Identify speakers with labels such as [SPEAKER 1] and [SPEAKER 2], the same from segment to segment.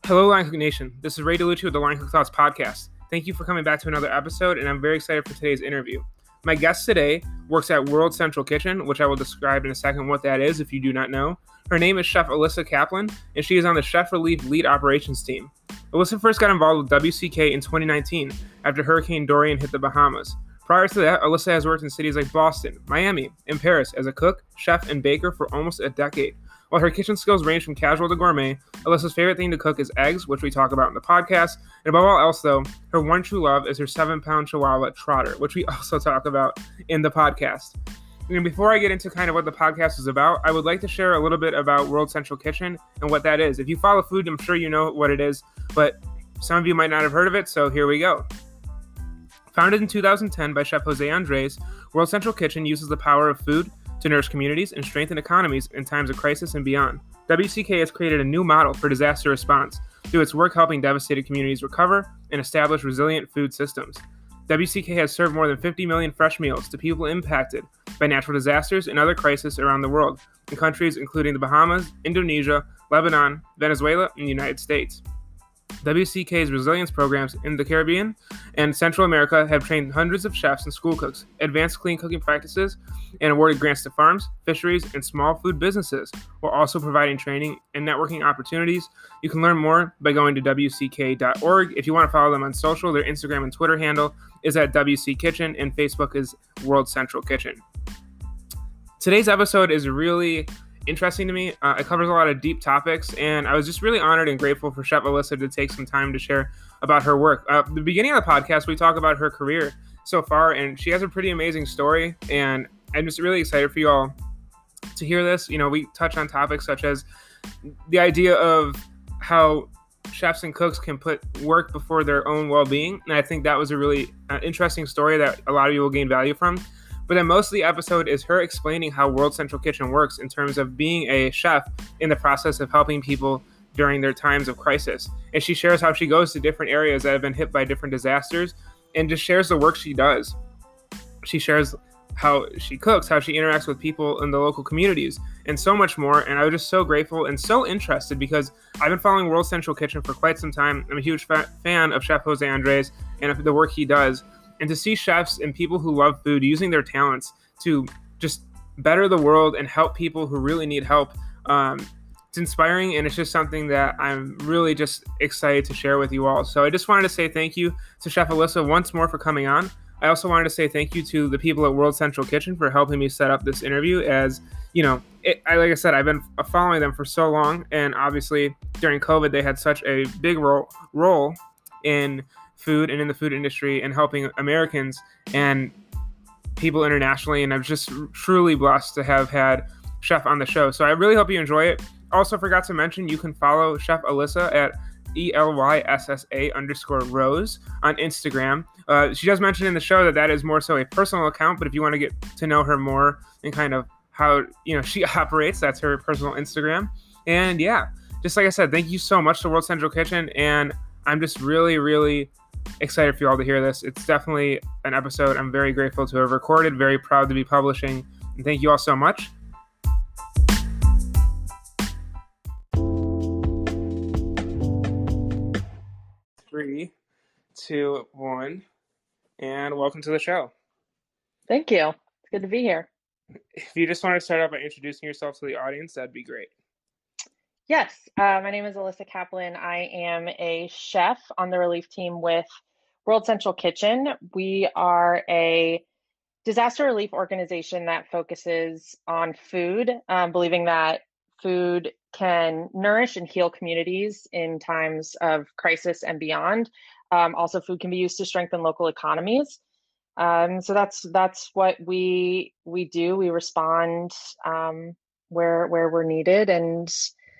[SPEAKER 1] Hello, Line Cook Nation. This is Ray DeLucci with the Line Cook Thoughts podcast. Thank you for coming back to another episode, and I'm very excited for today's interview. My guest today works at World Central Kitchen, which I will describe in a second what that is if you do not know. Her name is Chef Alyssa Kaplan, and she is on the Chef Relief Lead Operations team. Alyssa first got involved with WCK in 2019 after Hurricane Dorian hit the Bahamas. Prior to that, Alyssa has worked in cities like Boston, Miami, and Paris as a cook, chef, and baker for almost a decade. While her kitchen skills range from casual to gourmet, Alyssa's favorite thing to cook is eggs, which we talk about in the podcast. And above all else, though, her one true love is her 7-pound Chihuahua Trotter, which we also talk about in the podcast. And before I get into kind of what the podcast is about, I would like to share a little bit about World Central Kitchen and what that is. If you follow food, I'm sure you know what it is, but some of you might not have heard of it, so here we go. Founded in 2010 by Chef Jose Andres, World Central Kitchen uses the power of food to nourish communities and strengthen economies in times of crisis and beyond. WCK has created a new model for disaster response through its work helping devastated communities recover and establish resilient food systems. WCK has served more than 50 million fresh meals to people impacted by natural disasters and other crises around the world, in countries including the Bahamas, Indonesia, Lebanon, Venezuela, and the United States. WCK's resilience programs in the Caribbean and Central America have trained hundreds of chefs and school cooks, advanced clean cooking practices, and awarded grants to farms, fisheries, and small food businesses, while also providing training and networking opportunities. You can learn more by going to WCK.org. If you want to follow them on social, their Instagram and Twitter handle is at WC Kitchen, and Facebook is World Central Kitchen. Today's episode is really interesting to me. It covers a lot of deep topics, and I was just really honored and grateful for Chef Alyssa to take some time to share about her work. At the beginning of the podcast, we talk about her career so far, and she has a pretty amazing story, and I'm just really excited for you all to hear this. You know, we touch on topics such as the idea of how chefs and cooks can put work before their own well-being, and I think that was a really interesting story that a lot of you will gain value from. But then most of the episode is her explaining how World Central Kitchen works in terms of being a chef in the process of helping people during their times of crisis. And she shares how she goes to different areas that have been hit by different disasters and just shares the work she does. She shares how she cooks, how she interacts with people in the local communities, and so much more. And I was just so grateful and so interested because I've been following World Central Kitchen for quite some time. I'm a huge fan of Chef Jose Andres and of the work he does. And to see chefs and people who love food using their talents to just better the world and help people who really need help, it's inspiring, and it's just something that I'm really just excited to share with you all. So I just wanted to say thank you to Chef Alyssa once more for coming on. I also wanted to say thank you to the people at World Central Kitchen for helping me set up this interview. As you know, like I said, I've been following them for so long, and obviously during COVID, they had such a big role in food and in the food industry and helping Americans and people internationally. And I'm just truly blessed to have had Chef on the show. So I really hope you enjoy it. Also forgot to mention, you can follow Chef Alyssa at ELYSSA_Rose on Instagram. She does mention in the show that is more so a personal account, but if you want to get to know her more and kind of how, you know, she operates, that's her personal Instagram. And yeah, just like I said, thank you so much to World Central Kitchen. And I'm just really, really excited for you all to hear this. It's definitely an episode I'm very grateful to have recorded, very proud to be publishing, and thank you all so much. 3, 2, 1, and welcome to the show.
[SPEAKER 2] Thank you. It's good to be here.
[SPEAKER 1] If you just want to start out by introducing yourself to the audience, that'd be great.
[SPEAKER 2] Yes, my name is Alyssa Kaplan. I am a chef on the relief team with World Central Kitchen. We are a disaster relief organization that focuses on food, believing that food can nourish and heal communities in times of crisis and beyond. Also, food can be used to strengthen local economies. So that's what we do. We respond where we're needed, and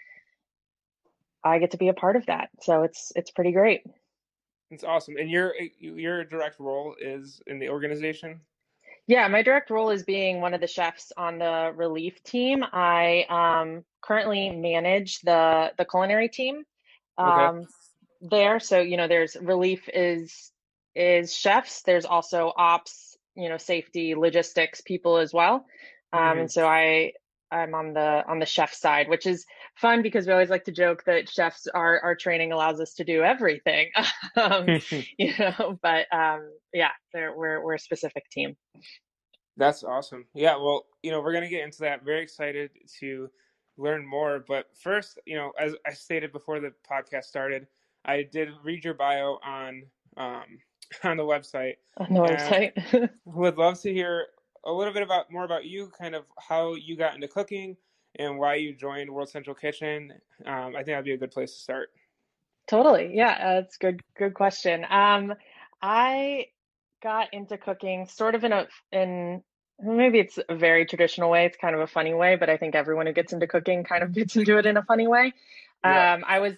[SPEAKER 2] I get to be a part of that. So it's pretty great.
[SPEAKER 1] It's awesome. And your direct role is in the organization?
[SPEAKER 2] Yeah, my direct role is being one of the chefs on the relief team. I currently manage the culinary team there. So, you know, there's relief is chefs. There's also ops, you know, safety, logistics people as well. And so I I'm on the chef side, which is fun because we always like to joke that chefs our training allows us to do everything. um, but yeah, we're a specific team.
[SPEAKER 1] That's awesome. Yeah, well, we're going to get into that. Very excited to learn more. But first, as I stated before the podcast started, I did read your bio on the website.
[SPEAKER 2] On the website.
[SPEAKER 1] Would love to hear a little bit more about you, kind of how you got into cooking and why you joined World Central Kitchen. I think that'd be a good place to start.
[SPEAKER 2] Totally. Yeah, it's good question. I got into cooking sort of in maybe it's a very traditional way. It's kind of a funny way, but I think everyone who gets into cooking kind of gets into it in a funny way.
[SPEAKER 1] Yeah.
[SPEAKER 2] I was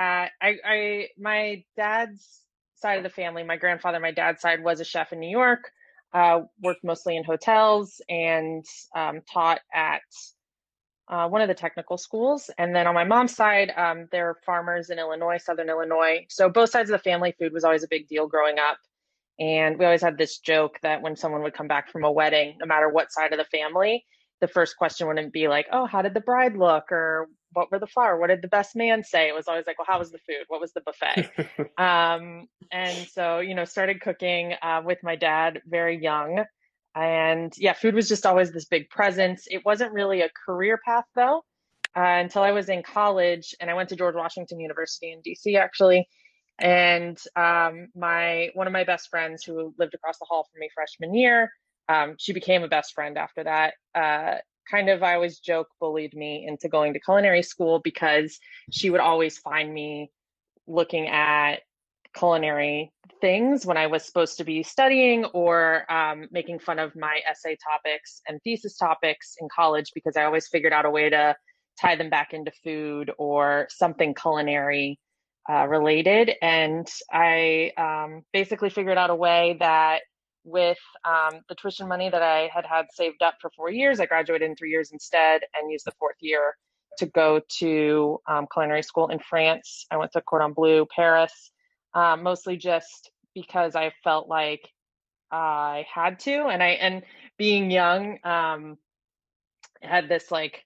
[SPEAKER 2] my dad's side of the family, my grandfather, my dad's side was a chef in New York, worked mostly in hotels and taught at one of the technical schools. And then on my mom's side, they're farmers in Illinois, Southern Illinois. So both sides of the family, food was always a big deal growing up. And we always had this joke that when someone would come back from a wedding, no matter what side of the family, the first question wouldn't be like, oh, how did the bride look? Or what were the flower? What did the best man say? It was always like, well, how was the food? What was the buffet? And so, started cooking with my dad very young. And yeah, food was just always this big presence. It wasn't really a career path though, until I was in college, and I went to George Washington University in DC actually. And one of my best friends who lived across the hall from me freshman year, she became a best friend after that. I always joke, bullied me into going to culinary school because she would always find me looking at culinary things when I was supposed to be studying, or making fun of my essay topics and thesis topics in college, because I always figured out a way to tie them back into food or something culinary related. And I basically figured out a way that with the tuition money that I had saved up for 4 years, I graduated in 3 years instead and used the fourth year to go to culinary school in France. I went to Cordon Bleu, Paris, mostly just because I felt like I had to. And being young, had this like,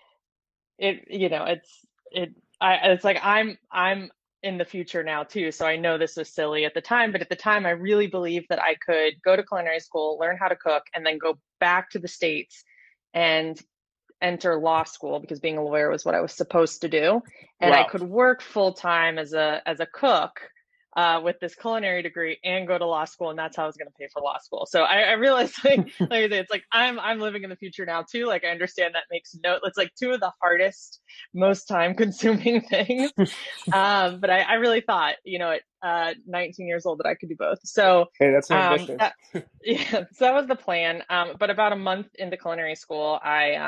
[SPEAKER 2] it's like I'm in the future now too. So I know this was silly at the time, but at the time I really believed that I could go to culinary school, learn how to cook, and then go back to the States and enter law school, because being a lawyer was what I was supposed to do. And
[SPEAKER 1] Wow.
[SPEAKER 2] I could work full time as a cook with this culinary degree and go to law school, and that's how I was going to pay for law school. So I realized, like I say, it's like I'm living in the future now too. Like I understand that makes it's like two of the hardest, most time consuming things. But I really thought, at 19 years old, that I could do both. So
[SPEAKER 1] Hey, that's ambitious.
[SPEAKER 2] yeah, so that was the plan. But about a month into culinary school,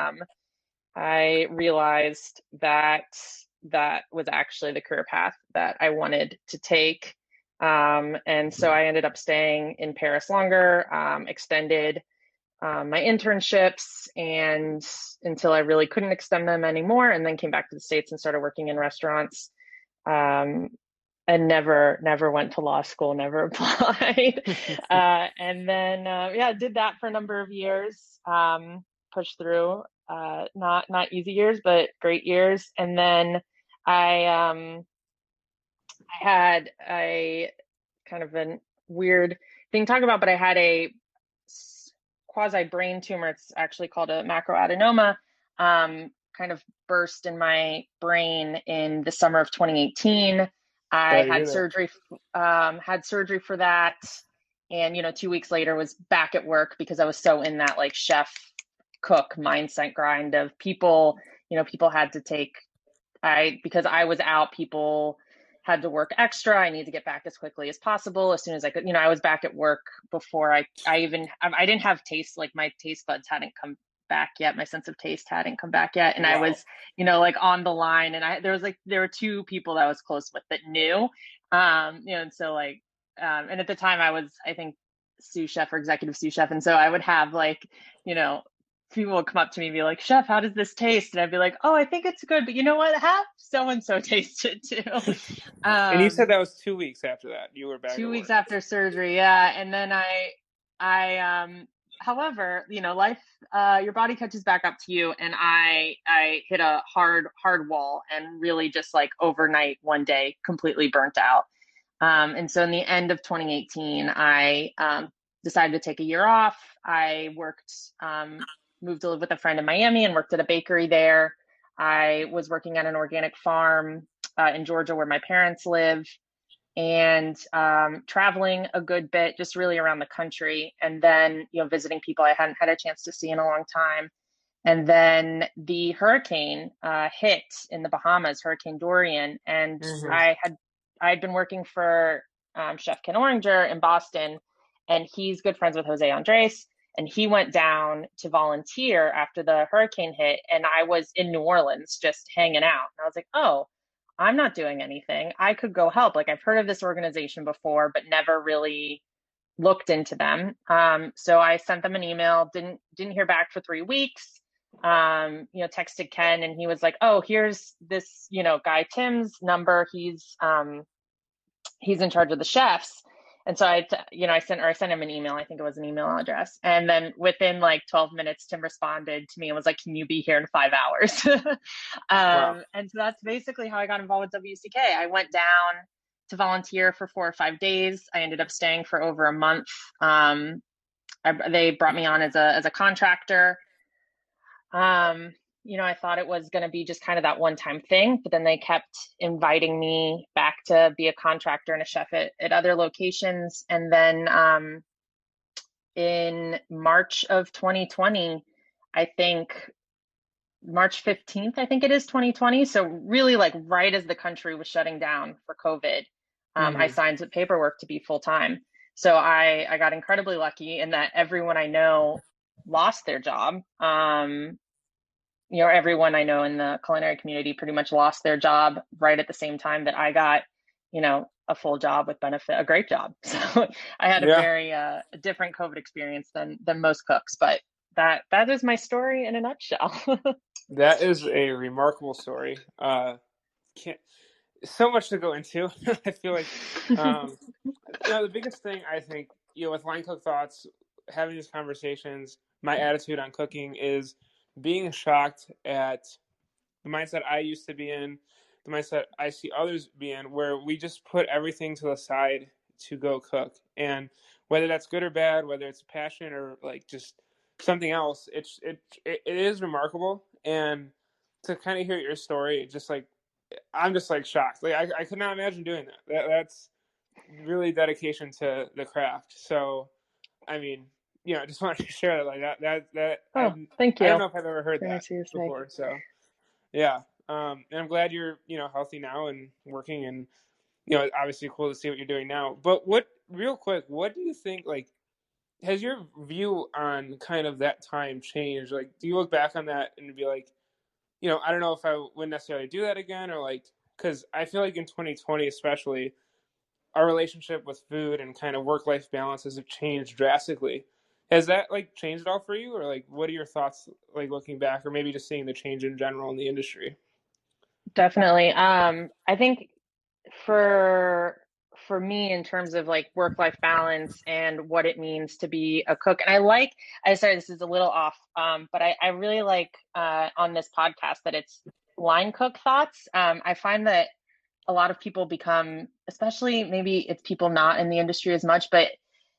[SPEAKER 2] I realized that was actually the career path that I wanted to take. And so I ended up staying in Paris longer, extended my internships, and until I really couldn't extend them anymore, and then came back to the States and started working in restaurants. And never went to law school, never applied. And then, did that for a number of years, pushed through, not easy years, but great years. And then I had a kind of a weird thing to talk about, but I had a quasi brain tumor. It's actually called a macroadenoma, kind of burst in my brain in the summer of 2018. I had surgery for that. And, 2 weeks later was back at work, because I was so in that like chef cook mindset grind of people had to because I was out, people had to work extra. I need to get back as quickly as possible, as soon as I could. I was back at work before I didn't have taste, like my taste buds hadn't come back yet. My sense of taste hadn't come back yet. And wow. I was, like on the line, and there were two people that I was close with that knew, and so like, and at the time I was, I think, sous chef or executive sous chef. And so I would have like, people would come up to me and be like, "Chef, how does this taste?" And I'd be like, "Oh, I think it's good, but you know what? Have so-and-so taste it too."
[SPEAKER 1] And you said that was 2 weeks after that you were back.
[SPEAKER 2] 2 weeks after surgery, yeah. And then I however, life, your body catches back up to you. And I hit a hard wall and really just like overnight, one day, completely burnt out. And so in the end of 2018, I decided to take a year off. I moved to live with a friend in Miami and worked at a bakery there. I was working at an organic farm in Georgia where my parents live, and traveling a good bit, just really around the country. And then, visiting people I hadn't had a chance to see in a long time. And then the hurricane hit in the Bahamas, Hurricane Dorian, and
[SPEAKER 1] Hmm.
[SPEAKER 2] I had been working for Chef Ken Oringer in Boston, and he's good friends with Jose Andres, and he went down to volunteer after the hurricane hit, and I was in New Orleans just hanging out. And I was like, oh, I'm not doing anything. I could go help. Like, I've heard of this organization before, but never really looked into them. So I sent them an email, didn't hear back for 3 weeks. Texted Ken, and he was like, oh, here's this, guy Tim's number. He's in charge of the chefs. And so I sent him an email. I think it was an email address. And then within like 12 minutes, Tim responded to me and was like, can you be here in 5 hours?
[SPEAKER 1] Wow.
[SPEAKER 2] And so that's basically how I got involved with WCK. I went down to volunteer for 4 or 5 days. I ended up staying for over a month. They brought me on as a contractor. I thought it was going to be just kind of that one-time thing, but then they kept inviting me back to be a contractor and a chef at other locations. And then in March of 2020, I think March 15th, I think it is 2020. So really like right as the country was shutting down for COVID, I
[SPEAKER 1] Hmm.
[SPEAKER 2] signed the paperwork to be full-time. So I got incredibly lucky in that everyone I know lost their job. Everyone I know in the culinary community pretty much lost their job right at the same time that I got, a full job with benefit, a great job. So I had a
[SPEAKER 1] Yeah,
[SPEAKER 2] very different COVID experience than most cooks, but that is my story in a nutshell.
[SPEAKER 1] that is a remarkable story. Can't so much to go into. I feel like, um, the biggest thing I think, with Line Cook Thoughts, having these conversations, my attitude on cooking is being shocked at the mindset I used to be in, the mindset I see others be in, where we just put everything to the side to go cook. And whether that's good or bad, whether it's a passion or like just something else, it is remarkable. And to kind of hear your story, just like I'm just like shocked. Like I could not imagine doing that. That's really dedication to the craft. So I mean, I just wanted to share that like that
[SPEAKER 2] Oh, thank
[SPEAKER 1] I don't
[SPEAKER 2] you.
[SPEAKER 1] know if I've ever heard
[SPEAKER 2] Very
[SPEAKER 1] that
[SPEAKER 2] nice of you to say.
[SPEAKER 1] before. So yeah. And I'm glad you're, healthy now and working, and, obviously cool to see what you're doing now. But real quick, what do you think, like, has your view on kind of that time changed? Like, do you look back on that and be like, I don't know if I would necessarily do that again, or like, because I feel like in 2020, especially, our relationship with food and kind of work-life balances have changed drastically. Has that like changed at all for you, or like, what are your thoughts like looking back, or maybe just seeing the change in general in the industry?
[SPEAKER 2] Definitely. I think for for me in terms of like work-life balance and what it means to be a cook. And I sorry, this is a little off, but I really like on this podcast that it's line cook thoughts. I find that a lot of people become, especially maybe it's people not in the industry as much, but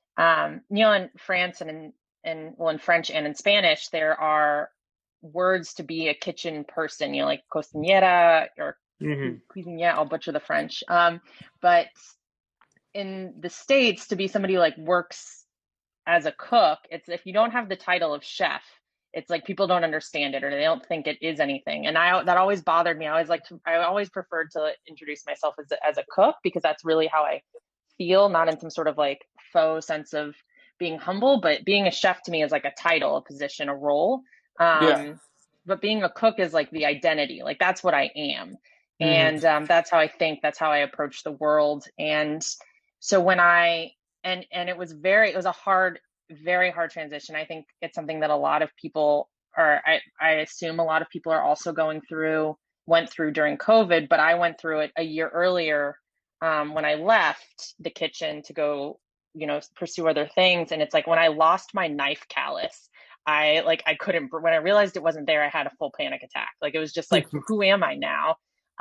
[SPEAKER 2] in France and in French and in Spanish, there are words to be a kitchen person, like cocinera or
[SPEAKER 1] Mm-hmm.
[SPEAKER 2] cuisinier. I'll butcher the French. But in the States, to be somebody who like works as a cook, it's if you don't have the title of chef, it's like people don't understand it or they don't think it is anything. And that always bothered me. I always preferred to introduce myself as a cook because that's really how I feel, not in some sort of like faux sense of being humble, but being a chef to me is like a title, a position, a role.
[SPEAKER 1] Yeah.
[SPEAKER 2] But being a cook is like the identity, like that's what I am. And
[SPEAKER 1] Mm-hmm.
[SPEAKER 2] that's how I think, that's how I approach the world. And so when it was a very hard transition. I think it's something that a lot of people I assume a lot of people are also went through during COVID, but I went through it a year earlier when I left the kitchen to go pursue other things. And it's like when I lost my knife callus, I couldn't, when I realized it wasn't there, I had a full panic attack. Like, it was just like, who am I now?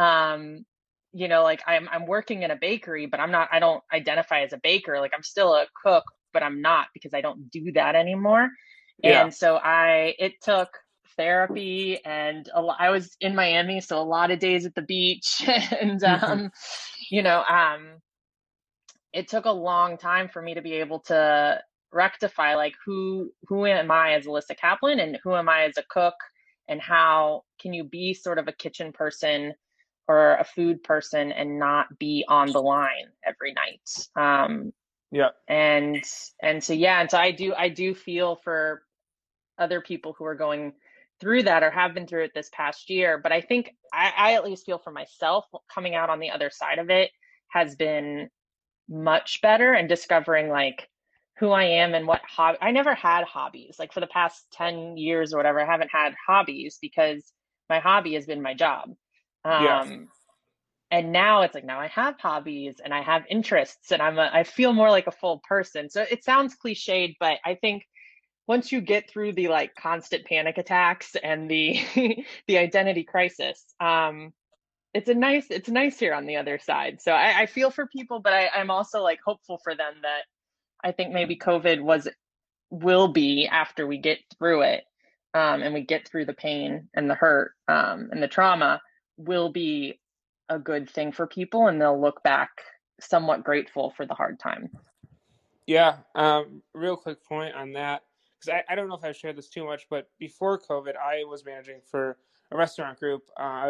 [SPEAKER 2] Like I'm working in a bakery, but I don't identify as a baker. Like, I'm still a cook, but I'm not, because I don't do that anymore.
[SPEAKER 1] Yeah.
[SPEAKER 2] And so it took therapy, and I was in Miami, so a lot of days at the beach, and you know, it took a long time for me to be able to rectify, like, who am I as Alyssa Kaplan, and who am I as a cook, and how can you be sort of a kitchen person or a food person and not be on the line every night.
[SPEAKER 1] Yeah.
[SPEAKER 2] And so I do feel for other people who are going through that or have been through it this past year. But I think I at least feel for myself, coming out on the other side of it has been much better, and discovering like who I am and what hobby. I never had hobbies. Like, for the past 10 years or whatever, I haven't had hobbies, because my hobby has been my job.
[SPEAKER 1] Yeah.
[SPEAKER 2] And now it's like, now I have hobbies and I have interests, and I feel more like a full person. So it sounds cliched, but I think once you get through the like constant panic attacks and the the identity crisis, it's nice here on the other side. So I feel for people, but I'm also like hopeful for them, that I think maybe COVID will be, after we get through it, and we get through the pain and the hurt, and the trauma, will be a good thing for people, and they'll look back somewhat grateful for the hard time.
[SPEAKER 1] Yeah. Real quick point on that, because I don't know if I've shared this too much, but before COVID, I was managing for a restaurant group.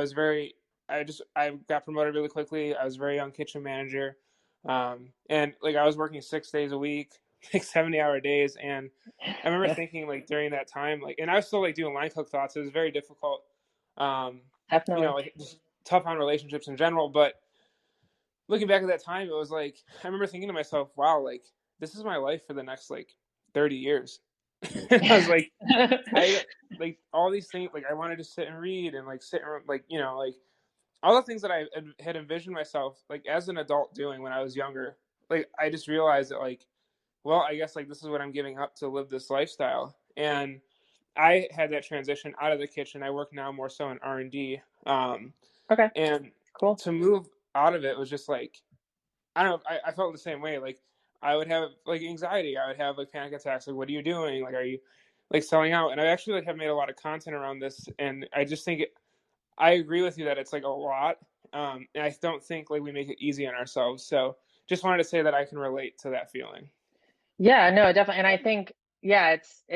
[SPEAKER 1] I got promoted really quickly. I was a very young kitchen manager. And like, I was working 6 days a week, like 70-hour days. And I remember thinking, like, during that time, like, and I was still like doing line cook thoughts. It was very difficult.
[SPEAKER 2] Definitely.
[SPEAKER 1] Like, just tough on relationships in general. But looking back at that time, it was like, I remember thinking to myself, wow, like, this is my life for the next like 30 years. I was like, I like all these things, like, I wanted to sit and read and like sit and like, like all the things that I had envisioned myself like as an adult doing when I was younger. Like, I just realized that, like, well, I guess like this is what I'm giving up to live this lifestyle. And I had that transition out of the kitchen. I work now more so in R&D.
[SPEAKER 2] Okay,
[SPEAKER 1] And
[SPEAKER 2] cool.
[SPEAKER 1] to move out of it was just like, I don't know. I felt the same way. Like, I would have like anxiety. I would have like panic attacks. Like, what are you doing? Like, are you like selling out? And I actually like have made a lot of content around this. And I just think I agree with you that it's like a lot. And I don't think like we make it easy on ourselves. So just wanted to say that I can relate to that feeling.
[SPEAKER 2] Yeah, no, definitely. And I think, yeah,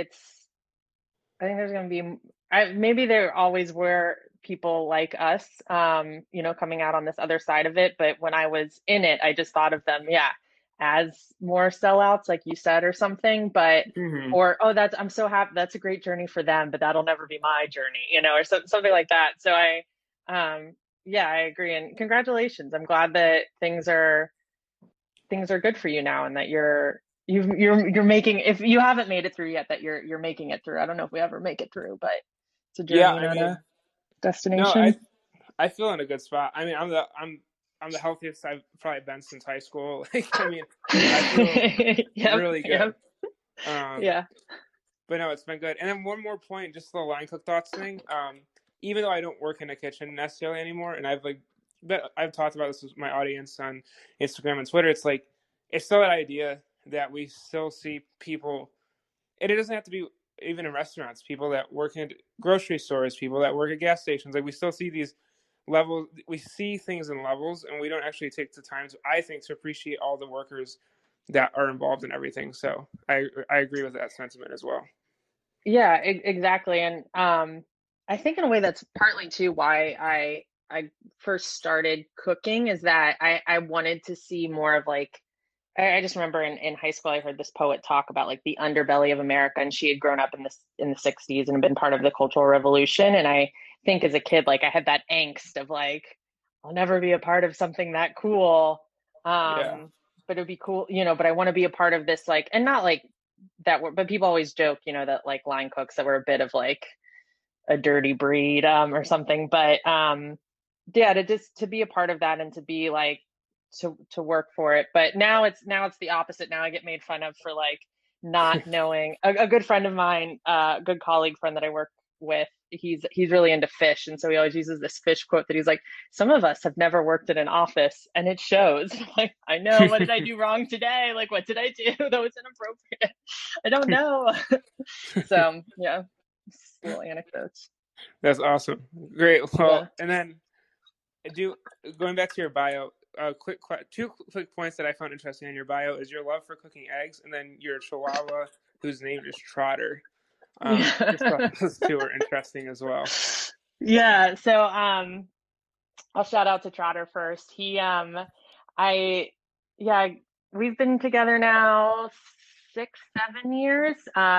[SPEAKER 2] I think there's going to be, maybe there always were people like us, coming out on this other side of it. But when I was in it, I just thought of them, yeah, as more sellouts, like you said, or something. But,
[SPEAKER 1] Mm-hmm.
[SPEAKER 2] or, oh, I'm so happy. That's a great journey for them, but that'll never be my journey, or something like that. So yeah, I agree. And congratulations. I'm glad that things are good for you now, and that you're making, if you haven't made it through yet, that you're making it through. I don't know if we ever make it through, but it's a
[SPEAKER 1] Yeah,
[SPEAKER 2] journey,
[SPEAKER 1] I
[SPEAKER 2] not
[SPEAKER 1] mean,
[SPEAKER 2] a
[SPEAKER 1] no,
[SPEAKER 2] destination.
[SPEAKER 1] I feel in a good spot. I mean, I'm the healthiest I've probably been since high school. Like, I mean, I feel
[SPEAKER 2] Yep,
[SPEAKER 1] really good.
[SPEAKER 2] yep,
[SPEAKER 1] Um,
[SPEAKER 2] yeah.
[SPEAKER 1] but no, it's been good. And then one more point, just the line cook thoughts thing. Even though I don't work in a kitchen necessarily anymore, and I've talked about this with my audience on Instagram and Twitter. It's like, it's still that idea that we still see people, and it doesn't have to be even in restaurants. People that work in grocery stores, people that work at gas stations. Like, we still see these levels. We see things in levels, and we don't actually take the time to, I think, to appreciate all the workers that are involved in everything. So I agree with that sentiment as well.
[SPEAKER 2] Yeah, exactly. And I think in a way that's partly too why I first started cooking, is that I wanted to see more of like, I just remember in high school I heard this poet talk about like the underbelly of America, and she had grown up in the 60s and been part of the Cultural Revolution. And I think as a kid, like, I had that angst of like, I'll never be a part of something that cool.
[SPEAKER 1] Yeah.
[SPEAKER 2] But it'd be cool, but I want to be a part of this, like, and not like that were, but people always joke, that like line cooks that were a bit of like a dirty breed, or something. But yeah, to be a part of that, and to be like to work for it. But now it's the opposite. Now I get made fun of for like not knowing. A good friend of mine, a good colleague friend that I work with, he's really into fish, and so he always uses this fish quote that he's like, some of us have never worked in an office, and it shows. Like, I know, what did I do wrong today? Like, what did I do that was inappropriate? I don't know. So yeah, just little anecdotes.
[SPEAKER 1] That's awesome. Great. Well,
[SPEAKER 2] Yeah.
[SPEAKER 1] and then going back to your bio, two quick points that I found interesting on your bio is your love for cooking eggs, and then your Chihuahua, whose name is Trotter. Just thought those two were interesting as well.
[SPEAKER 2] Yeah. So I'll shout out to Trotter first. I yeah, we've been together now 6, 7 years.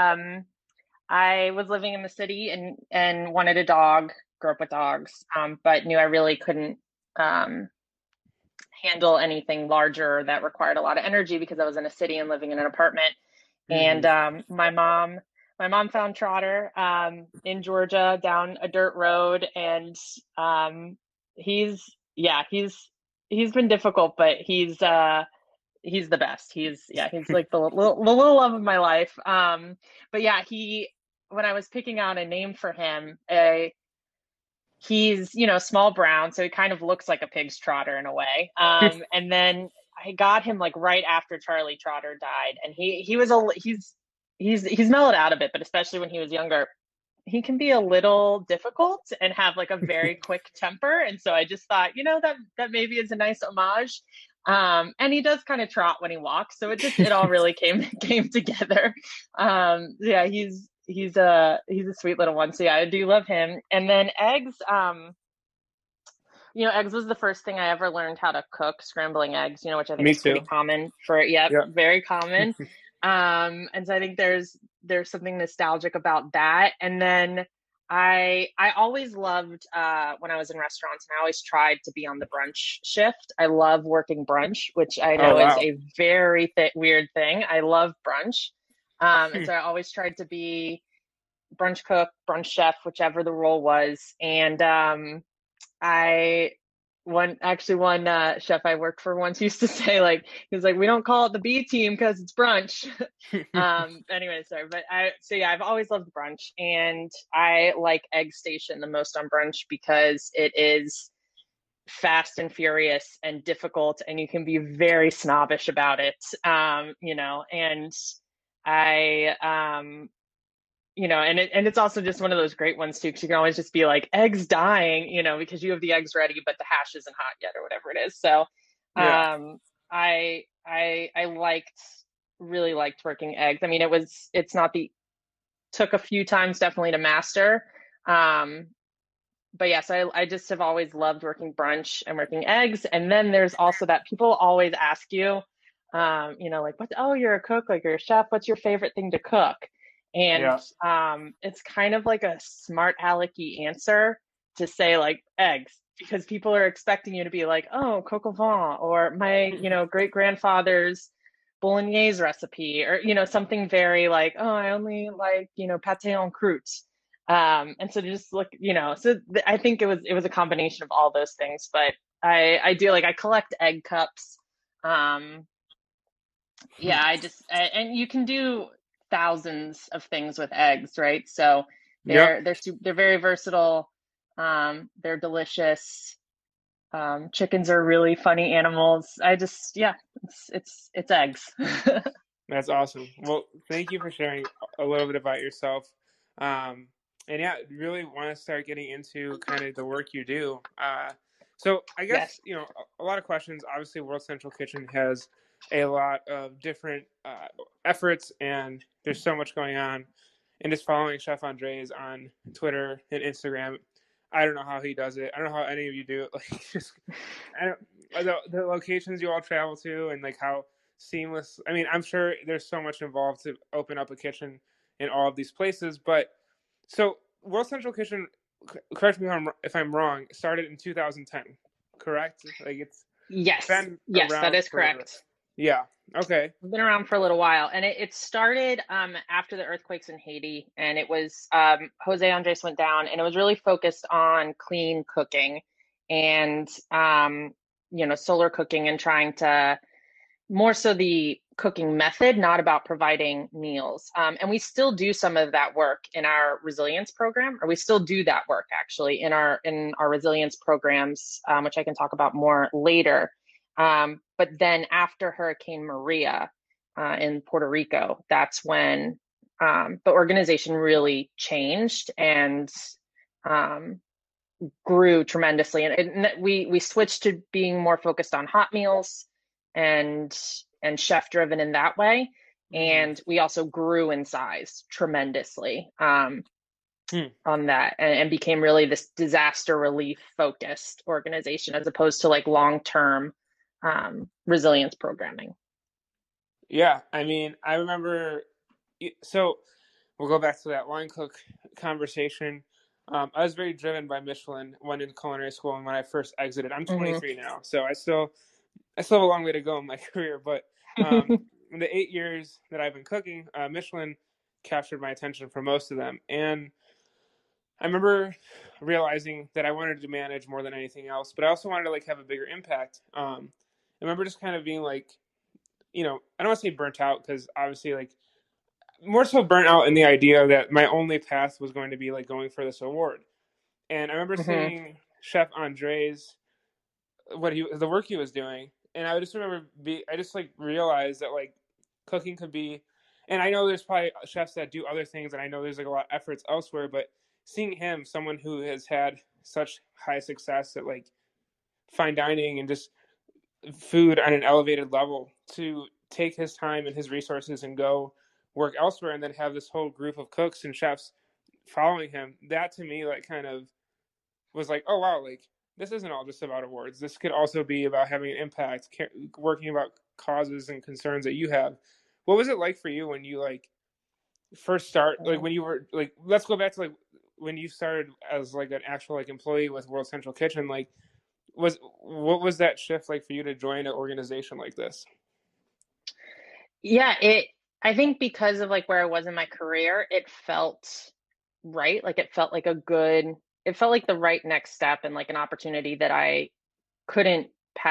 [SPEAKER 2] I was living in the city and wanted a dog, grew up with dogs, but knew I really couldn't handle anything larger that required a lot of energy because I was in a city and living in an apartment.
[SPEAKER 1] Mm-hmm.
[SPEAKER 2] And my mom found Trotter in Georgia down a dirt road, and he's he's been difficult, but he's the best. He's like the little love of my life. But yeah, when I was picking out a name for him, he's small brown, so he kind of looks like a pig's trotter in a way. And then I got him like right after Charlie Trotter died, and he's mellowed out a bit, but especially when he was younger, he can be a little difficult and have like a very quick temper. And so I just thought, that maybe is a nice homage. And he does kind of trot when he walks, so it all really came together. Yeah, he's a sweet little one. So yeah, I do love him. And then Eggs, eggs was the first thing I ever learned how to cook, scrambling eggs, which I think
[SPEAKER 1] Me
[SPEAKER 2] is pretty
[SPEAKER 1] too.
[SPEAKER 2] common very common. And so I think there's something nostalgic about that. And then I always loved when I was in restaurants, and I always tried to be on the brunch shift. I love working brunch, which I know is a very weird thing. I love brunch. And so I always tried to be brunch cook, brunch chef, whichever the role was. And one chef I worked for once used to say, like, he was like, we don't call it the B team because it's brunch. Anyway, sorry. But I've always loved brunch, and I like Egg Station the most on brunch because it is fast and furious and difficult, and you can be very snobbish about it. And I and it's also just one of those great ones too, because you can always just be like, eggs dying, because you have the eggs ready, but the hash isn't hot yet or whatever it is. So,
[SPEAKER 1] Yeah.
[SPEAKER 2] I really liked working eggs. I mean, took a few times definitely to master. But yeah, so I just have always loved working brunch and working eggs. And then there's also that people always ask you, like, you're a cook, like you're a chef, what's your favorite thing to cook? And it's kind of like a smart alecky answer to say like eggs, because people are expecting you to be like, oh, coq au vin, or my, great grandfather's bolognese recipe, or, something very like, oh, I only like, pate en croûte. And so just look, I think it was a combination of all those things, but I do I collect egg cups. Yeah, and you can do thousands of things with eggs, right? So they're very versatile. They're delicious. Chickens are really funny animals. It's eggs.
[SPEAKER 1] That's awesome. Well, thank you for sharing a little bit about yourself. And yeah, really want to start getting into kind of the work you do. So I guess, a lot of questions. Obviously, World Central Kitchen has a lot of different efforts, and there's so much going on. And just following Chef Andres on Twitter and Instagram, I don't know how he does it. I don't know how any of you do it. The locations you all travel to, and like how seamless. I mean, I'm sure there's so much involved to open up a kitchen in all of these places. But so World Central Kitchen, correct me if I'm wrong, started in 2010, correct? Like it's
[SPEAKER 2] yes,
[SPEAKER 1] around
[SPEAKER 2] that is correct.
[SPEAKER 1] Yeah. Okay.
[SPEAKER 2] It's been around for a little while, and it started after the earthquakes in Haiti, and it was Jose Andres went down, and it was really focused on clean cooking, and solar cooking and trying to more so the cooking method, not about providing meals. And we still do some of that work in our resilience program, or we still do that work actually in our resilience programs, which I can talk about more later. But then after Hurricane Maria in Puerto Rico, that's when the organization really changed and um, grew tremendously. And we switched to being more focused on hot meals and chef driven in that way.
[SPEAKER 1] Mm-hmm.
[SPEAKER 2] And we also grew in size tremendously
[SPEAKER 1] Hmm.
[SPEAKER 2] on that, and became really this disaster relief focused organization as opposed to like long term resilience programming.
[SPEAKER 1] Yeah, I mean, I remember. So we'll go back to that line cook conversation. I was very driven by Michelin when in culinary school and when I first exited. I'm
[SPEAKER 2] Mm-hmm.
[SPEAKER 1] 23 now, so I still have a long way to go in my career. But in the 8 years that I've been cooking, Michelin captured my attention for most of them, and I remember realizing that I wanted to manage more than anything else, but I also wanted to like have a bigger impact. I remember just kind of being like, I don't want to say burnt out because obviously like more so burnt out in the idea that my only path was going to be like going for this award. And I remember
[SPEAKER 2] Mm-hmm.
[SPEAKER 1] seeing Chef Andres, the work he was doing, and I just remember I just like realized that like cooking could be, and I know there's probably chefs that do other things, and I know there's like a lot of efforts elsewhere, but seeing him, someone who has had such high success at like fine dining and just food on an elevated level, to take his time and his resources and go work elsewhere and then have this whole group of cooks and chefs following him, that to me like kind of was like, oh wow, like this isn't all just about awards. This could also be about having an impact, working about causes and concerns that you have. What was it like for you when you like first start, like when you were like, let's go back to like when you started as like an actual like employee with World Central Kitchen, like what was that shift like for you to join an organization like this?
[SPEAKER 2] Yeah, I think because of like where I was in my career, it felt right. Like it felt like the right next step and like an opportunity that I couldn't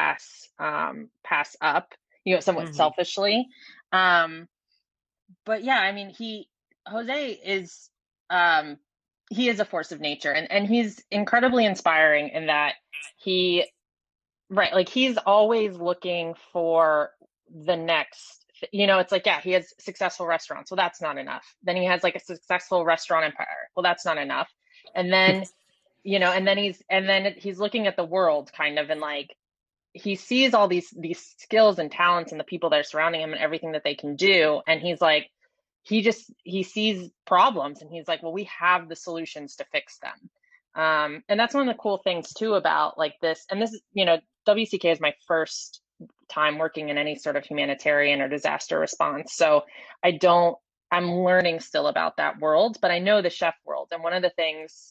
[SPEAKER 2] pass up, somewhat
[SPEAKER 1] Mm-hmm.
[SPEAKER 2] selfishly. Um, but yeah, I mean, Jose is um he is a force of nature, and he's incredibly inspiring in that he right, like he's always looking for the next, it's like, yeah, he has successful restaurants. Well, that's not enough. Then he has like a successful restaurant empire. Well, that's not enough. And then, and then he's looking at the world kind of, and like he sees all these skills and talents and the people that are surrounding him and everything that they can do. And he's like, he sees problems and he's like, well, we have the solutions to fix them. And that's one of the cool things too about like this. And this is, WCK is my first time working in any sort of humanitarian or disaster response. So I don't, I'm learning still about that world, but I know the chef world. And one of the things,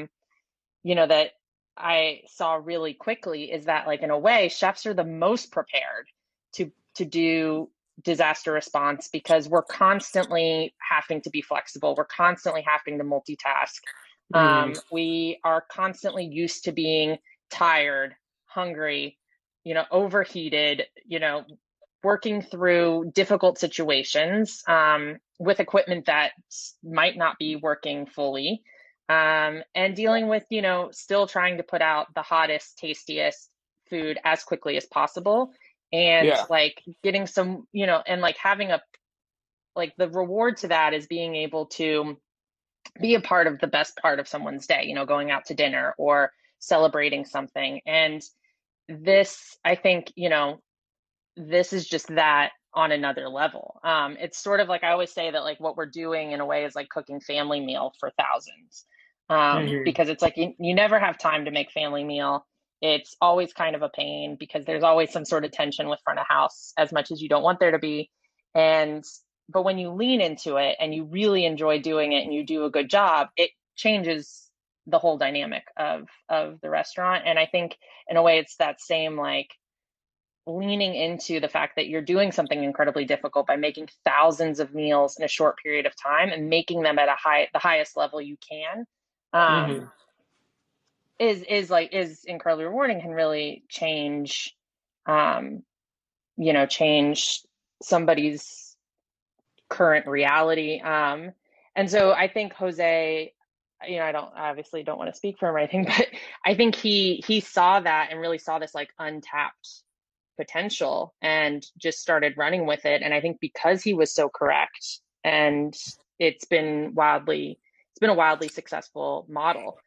[SPEAKER 2] that I saw really quickly is that like in a way, chefs are the most prepared to do disaster response because we're constantly having to be flexible. We're constantly having to multitask.
[SPEAKER 1] Mm-hmm.
[SPEAKER 2] We are constantly used to being tired, hungry, overheated, working through difficult situations with equipment that might not be working fully, and dealing with, still trying to put out the hottest, tastiest food as quickly as possible. And
[SPEAKER 1] Yeah.
[SPEAKER 2] like getting some, and like having like the reward to that is being able to be a part of the best part of someone's day, going out to dinner or celebrating something. And this, I think, this is just that on another level. It's sort of like I always say that like what we're doing in a way is like cooking family meal for thousands,
[SPEAKER 1] Mm-hmm.
[SPEAKER 2] because it's like you never have time to make family meal. It's always kind of a pain because there's always some sort of tension with front of house as much as you don't want there to be. And but when you lean into it and you really enjoy doing it and you do a good job, it changes the whole dynamic of the restaurant. And I think in a way it's that same like leaning into the fact that you're doing something incredibly difficult by making thousands of meals in a short period of time and making them at the highest level you can.
[SPEAKER 1] Mm-hmm.
[SPEAKER 2] Um, is incredibly rewarding, can really change, um, change somebody's current reality. And so I think Jose, I don't obviously don't want to speak for him or anything, but I think he saw that and really saw this like untapped potential and just started running with it. And I think because he was so correct, and it's been a wildly successful model.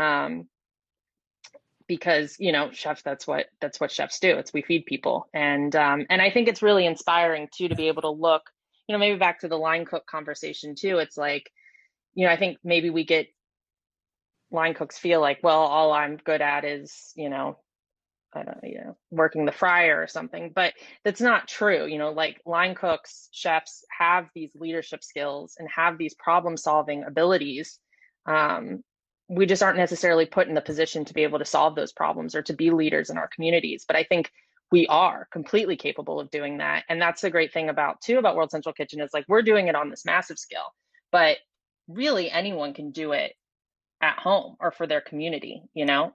[SPEAKER 2] Because chefs, that's what chefs do. It's we feed people, and I think it's really inspiring too to be able to look, maybe back to the line cook conversation too. It's like, I think maybe we get line cooks feel like, well, all I'm good at is, I don't know, working the fryer or something, but that's not true. Like line cooks, chefs have these leadership skills and have these problem solving abilities. We just aren't necessarily put in the position to be able to solve those problems or to be leaders in our communities. But I think we are completely capable of doing that. And that's the great thing about World Central Kitchen is like, we're doing it on this massive scale, but really anyone can do it at home or for their community.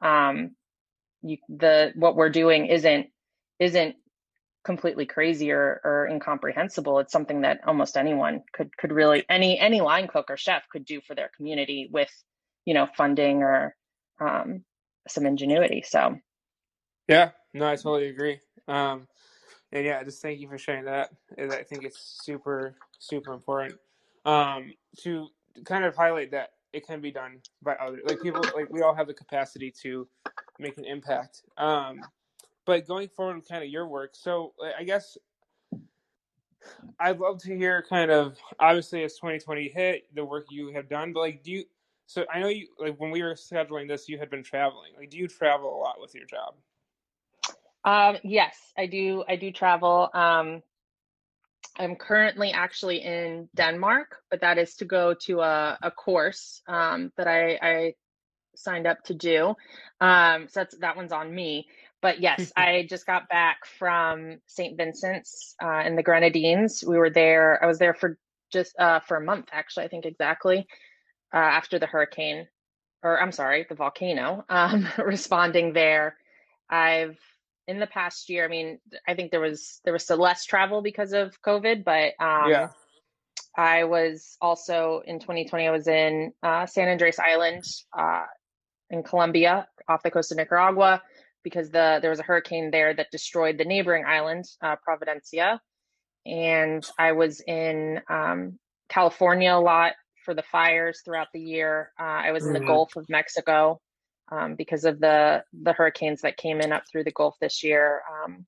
[SPEAKER 2] What we're doing isn't completely crazy or incomprehensible. It's something that almost anyone could really, any line cook or chef could do for their community with, funding or some ingenuity. So
[SPEAKER 1] Yeah, no, I totally agree. And yeah, just thank you for sharing that. I think it's super, super important to kind of highlight that it can be done by others. Like people, like we all have the capacity to make an impact. But going forward with kind of your work, so I guess I'd love to hear kind of, obviously as 2020 hit, the work you have done, but like, so I know you, like when we were scheduling this, you had been traveling. Like, do you travel a lot with your job?
[SPEAKER 2] yes, I do. I do travel. I'm currently actually in Denmark, but that is to go to a course that I signed up to do. So that one's on me. But yes, I just got back from St. Vincent's in the Grenadines. We were there. I was there for just for a month, actually, I think exactly after the hurricane, or I'm sorry, the volcano, responding there. I've in the past year, I mean, I think there was still less travel because of COVID, but
[SPEAKER 1] Yeah.
[SPEAKER 2] I was also in 2020. I was in San Andres Island in Colombia, off the coast of Nicaragua, because there was a hurricane there that destroyed the neighboring island, Providencia. And I was in California a lot for the fires throughout the year. I was in the
[SPEAKER 1] Mhm.
[SPEAKER 2] Gulf of Mexico because of the hurricanes that came in up through the Gulf this year,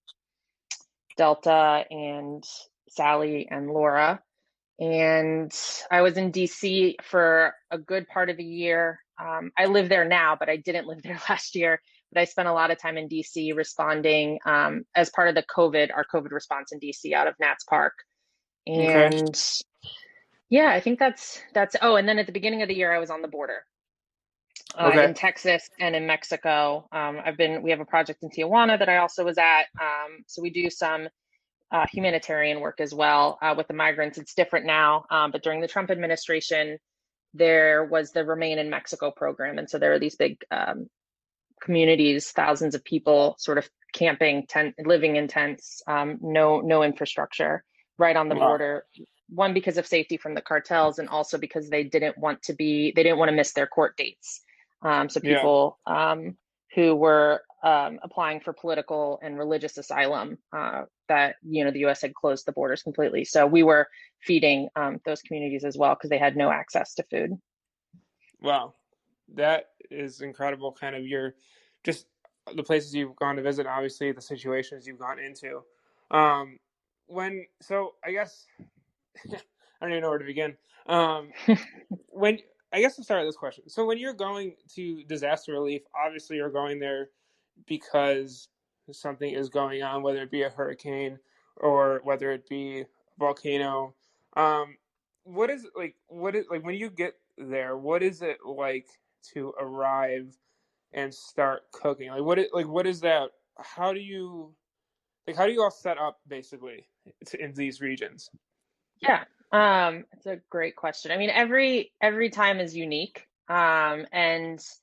[SPEAKER 2] Delta and Sally and Laura. And I was in DC for a good part of the year. I live there now, but I didn't live there last year. But I spent a lot of time in DC responding as part of our COVID response in DC out of Nats Park.
[SPEAKER 1] Okay.
[SPEAKER 2] And yeah, I think that's. Oh, and then at the beginning of the year, I was on the border
[SPEAKER 1] Okay.
[SPEAKER 2] in Texas and in Mexico. We have a project in Tijuana that I also was at. So we do some humanitarian work as well with the migrants. It's different now, but during the Trump administration, there was the Remain in Mexico program, and so there are these big communities, thousands of people, sort of living in tents, no infrastructure, right on the
[SPEAKER 1] Wow.
[SPEAKER 2] border. One, because of safety from the cartels, and also because they didn't want to miss their court dates. So
[SPEAKER 1] Yeah.
[SPEAKER 2] people who were applying for political and religious asylum, that the U.S. had closed the borders completely. So we were feeding those communities as well because they had no access to food.
[SPEAKER 1] Wow. That is incredible. Kind of your, just the places you've gone to visit, obviously the situations you've gone into. Um, so I guess I don't even know where to begin. When I guess to start with this question. So when you're going to disaster relief, obviously you're going there because something is going on, whether it be a hurricane or whether it be a volcano. Um, what is like? What is like when you get there? What is it like to arrive and start cooking? What is that? How do you how do you all set up basically in these regions?
[SPEAKER 2] Yeah, it's a great question. I mean, every time is unique, and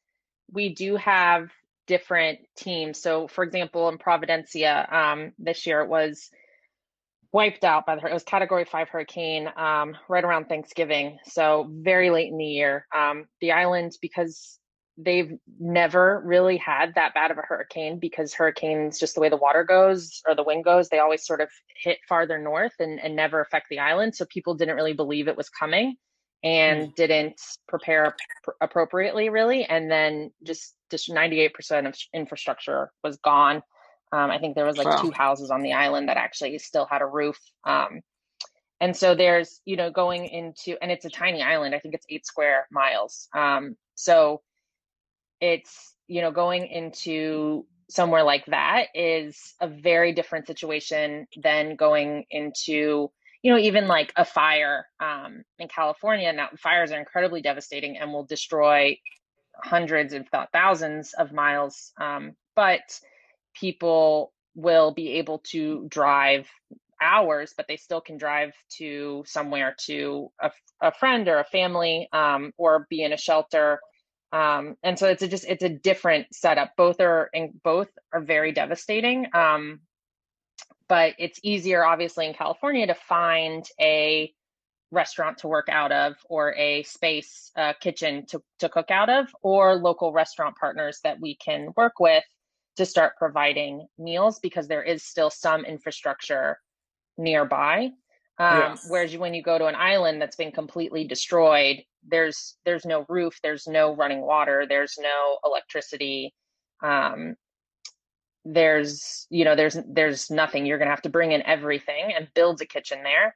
[SPEAKER 2] we do have different teams. So, for example, in Providencia, this year it was wiped out by it was Category 5 hurricane right around Thanksgiving. So very late in the year. The island, because they've never really had that bad of a hurricane, because hurricanes, just the way the water goes or the wind goes, they always sort of hit farther north and never affect the island. So people didn't really believe it was coming and didn't prepare appropriately, really. And then just 98% of infrastructure was gone. I think there was like
[SPEAKER 1] Wow.
[SPEAKER 2] 2 houses on the island that actually still had a roof. And so there's, going into, and it's a tiny island. I think it's 8 square miles. So it's, going into somewhere like that is a very different situation than going into, even like a fire in California. Now, fires are incredibly devastating and will destroy hundreds, if not thousands of miles. But people will be able to drive hours, but they still can drive to somewhere, to a friend or a family, or be in a shelter. And so it's a different setup. Both are very devastating. But it's easier, obviously, in California to find a restaurant to work out of, or a space, kitchen to cook out of, or local restaurant partners that we can work with to start providing meals, because there is still some infrastructure nearby. Whereas when you go to an island that's been completely destroyed, there's no roof, there's no running water, there's no electricity. There's nothing. You're going to have to bring in everything and build a kitchen there.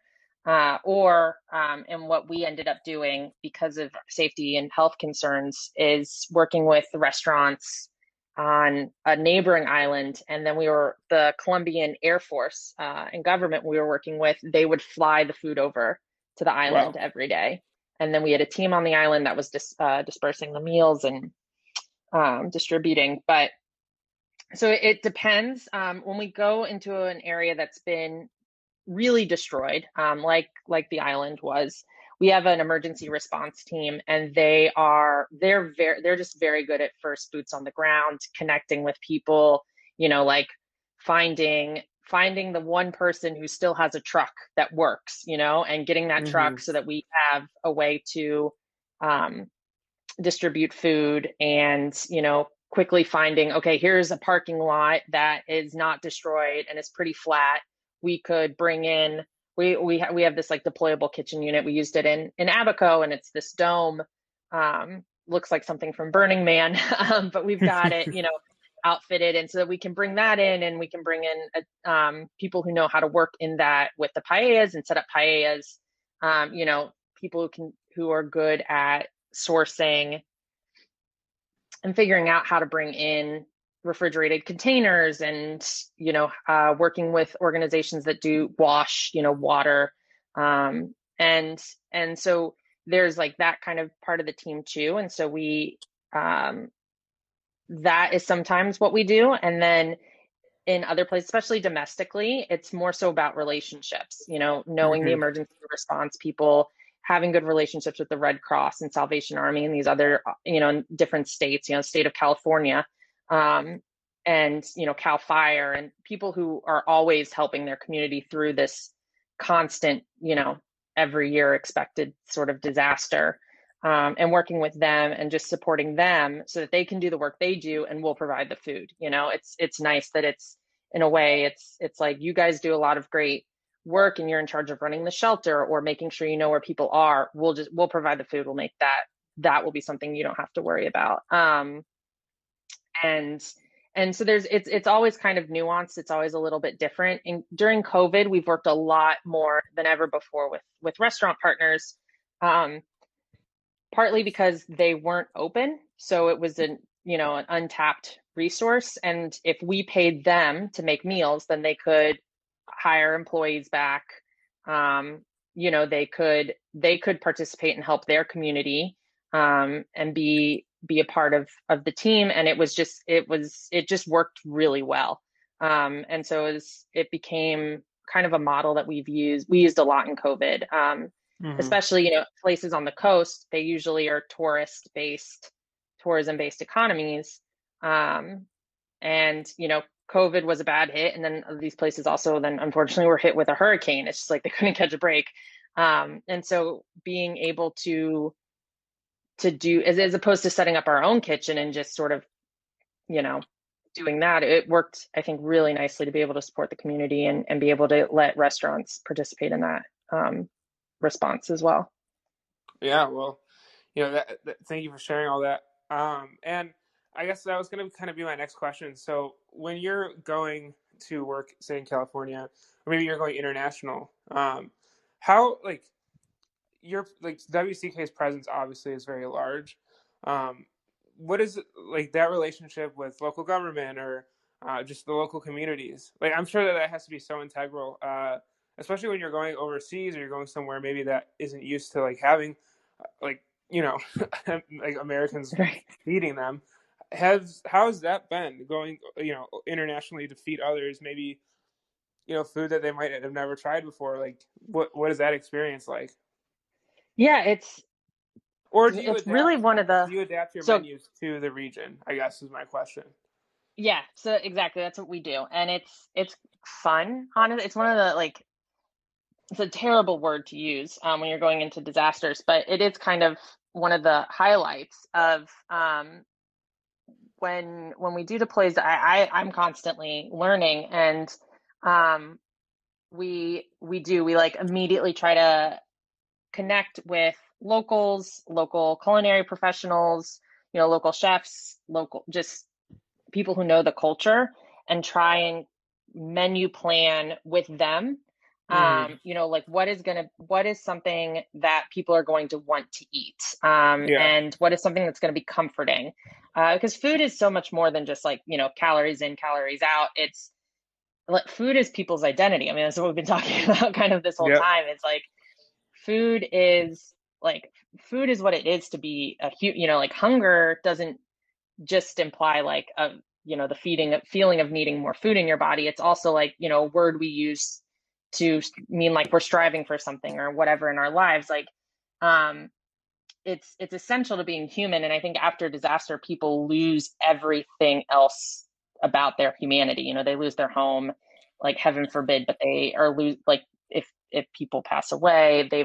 [SPEAKER 2] And what we ended up doing, because of safety and health concerns, is working with the restaurants on a neighboring island. And then the Colombian Air Force and government we were working with, they would fly the food over to the island every day. And then we had a team on the island that was dispersing the meals and distributing. But so it depends. When we go into an area that's been really destroyed, like the island was, we have an emergency response team, and they're just very good at first boots on the ground, connecting with people, like finding the one person who still has a truck that works, and getting that truck so that we have a way to distribute food, and quickly finding, okay, here's a parking lot that is not destroyed and is pretty flat. We could bring in, we have this like deployable kitchen unit. We used it in Abaco, and it's this dome, looks like something from Burning Man, but we've got it, outfitted. And so that we can bring that in, and we can bring in people who know how to work in that with the paellas and set up paellas, people who are good at sourcing and figuring out how to bring in refrigerated containers, and working with organizations that do wash water, and so there's like that kind of part of the team too. And so we that is sometimes what we do. And then in other places, especially domestically, it's more so about relationships, knowing the emergency response people, having good relationships with the Red Cross and Salvation Army and these other, different states, state of California, and, CAL FIRE, and people who are always helping their community through this constant, every year expected sort of disaster, and working with them and just supporting them so that they can do the work they do, and we'll provide the food. It's nice that it's, in a way, it's like, you guys do a lot of great work and you're in charge of running the shelter or making sure you know where people are. We'll provide the food. We'll make that will be something you don't have to worry about. And so it's always kind of nuanced. It's always a little bit different. And during COVID, we've worked a lot more than ever before with restaurant partners, partly because they weren't open. So it was an untapped resource. And if we paid them to make meals, then they could hire employees back. They could participate and help their community, and be a part of the team. And it just worked really well. And so it became kind of a model that we used a lot in COVID, especially, places on the coast. They usually are tourist based tourism-based economies. And, COVID was a bad hit. And then these places also then unfortunately were hit with a hurricane. It's just like they couldn't catch a break. And so being able to do, as opposed to setting up our own kitchen and just sort of, doing that, it worked, I think, really nicely to be able to support the community and be able to let restaurants participate in that response as well.
[SPEAKER 1] Yeah, well, thank you for sharing all that. And I guess that was going to kind of be my next question. So when you're going to work, say in California, or maybe you're going international, how your WCK's presence obviously is very large. What is like that relationship with local government or just the local communities? Like, I'm sure that has to be so integral, especially when you're going overseas or you're going somewhere maybe that isn't used to having like Americans
[SPEAKER 2] Right.
[SPEAKER 1] feeding them. How's that been going internationally to feed others maybe food that they might have never tried before? Like what is that experience like?
[SPEAKER 2] Yeah,
[SPEAKER 1] Or do you
[SPEAKER 2] it's really one of the,
[SPEAKER 1] do you adapt your
[SPEAKER 2] so
[SPEAKER 1] menus to the region, I guess is my question.
[SPEAKER 2] yeah, so exactly, that's what we do. And it's fun, honestly. It's one of the it's a terrible word to use when you're going into disasters, but it is kind of one of the highlights of when we do deploys. I'm constantly learning, and we immediately try to connect with locals, local culinary professionals, local chefs, local just people who know the culture, and try and menu plan with them. What is something that people are going to want to eat, and what is something that's going to be comforting, because food is so much more than just calories in, calories out. It's food is people's identity. I mean, that's what we've been talking about kind of this whole time. It's food is what it is to be hunger doesn't just imply the feeling of needing more food in your body. It's also a word we use to mean we're striving for something or whatever in our lives. It's essential to being human. And I think after disaster, people lose everything else about their humanity. They lose their home, heaven forbid, but if people pass away, they've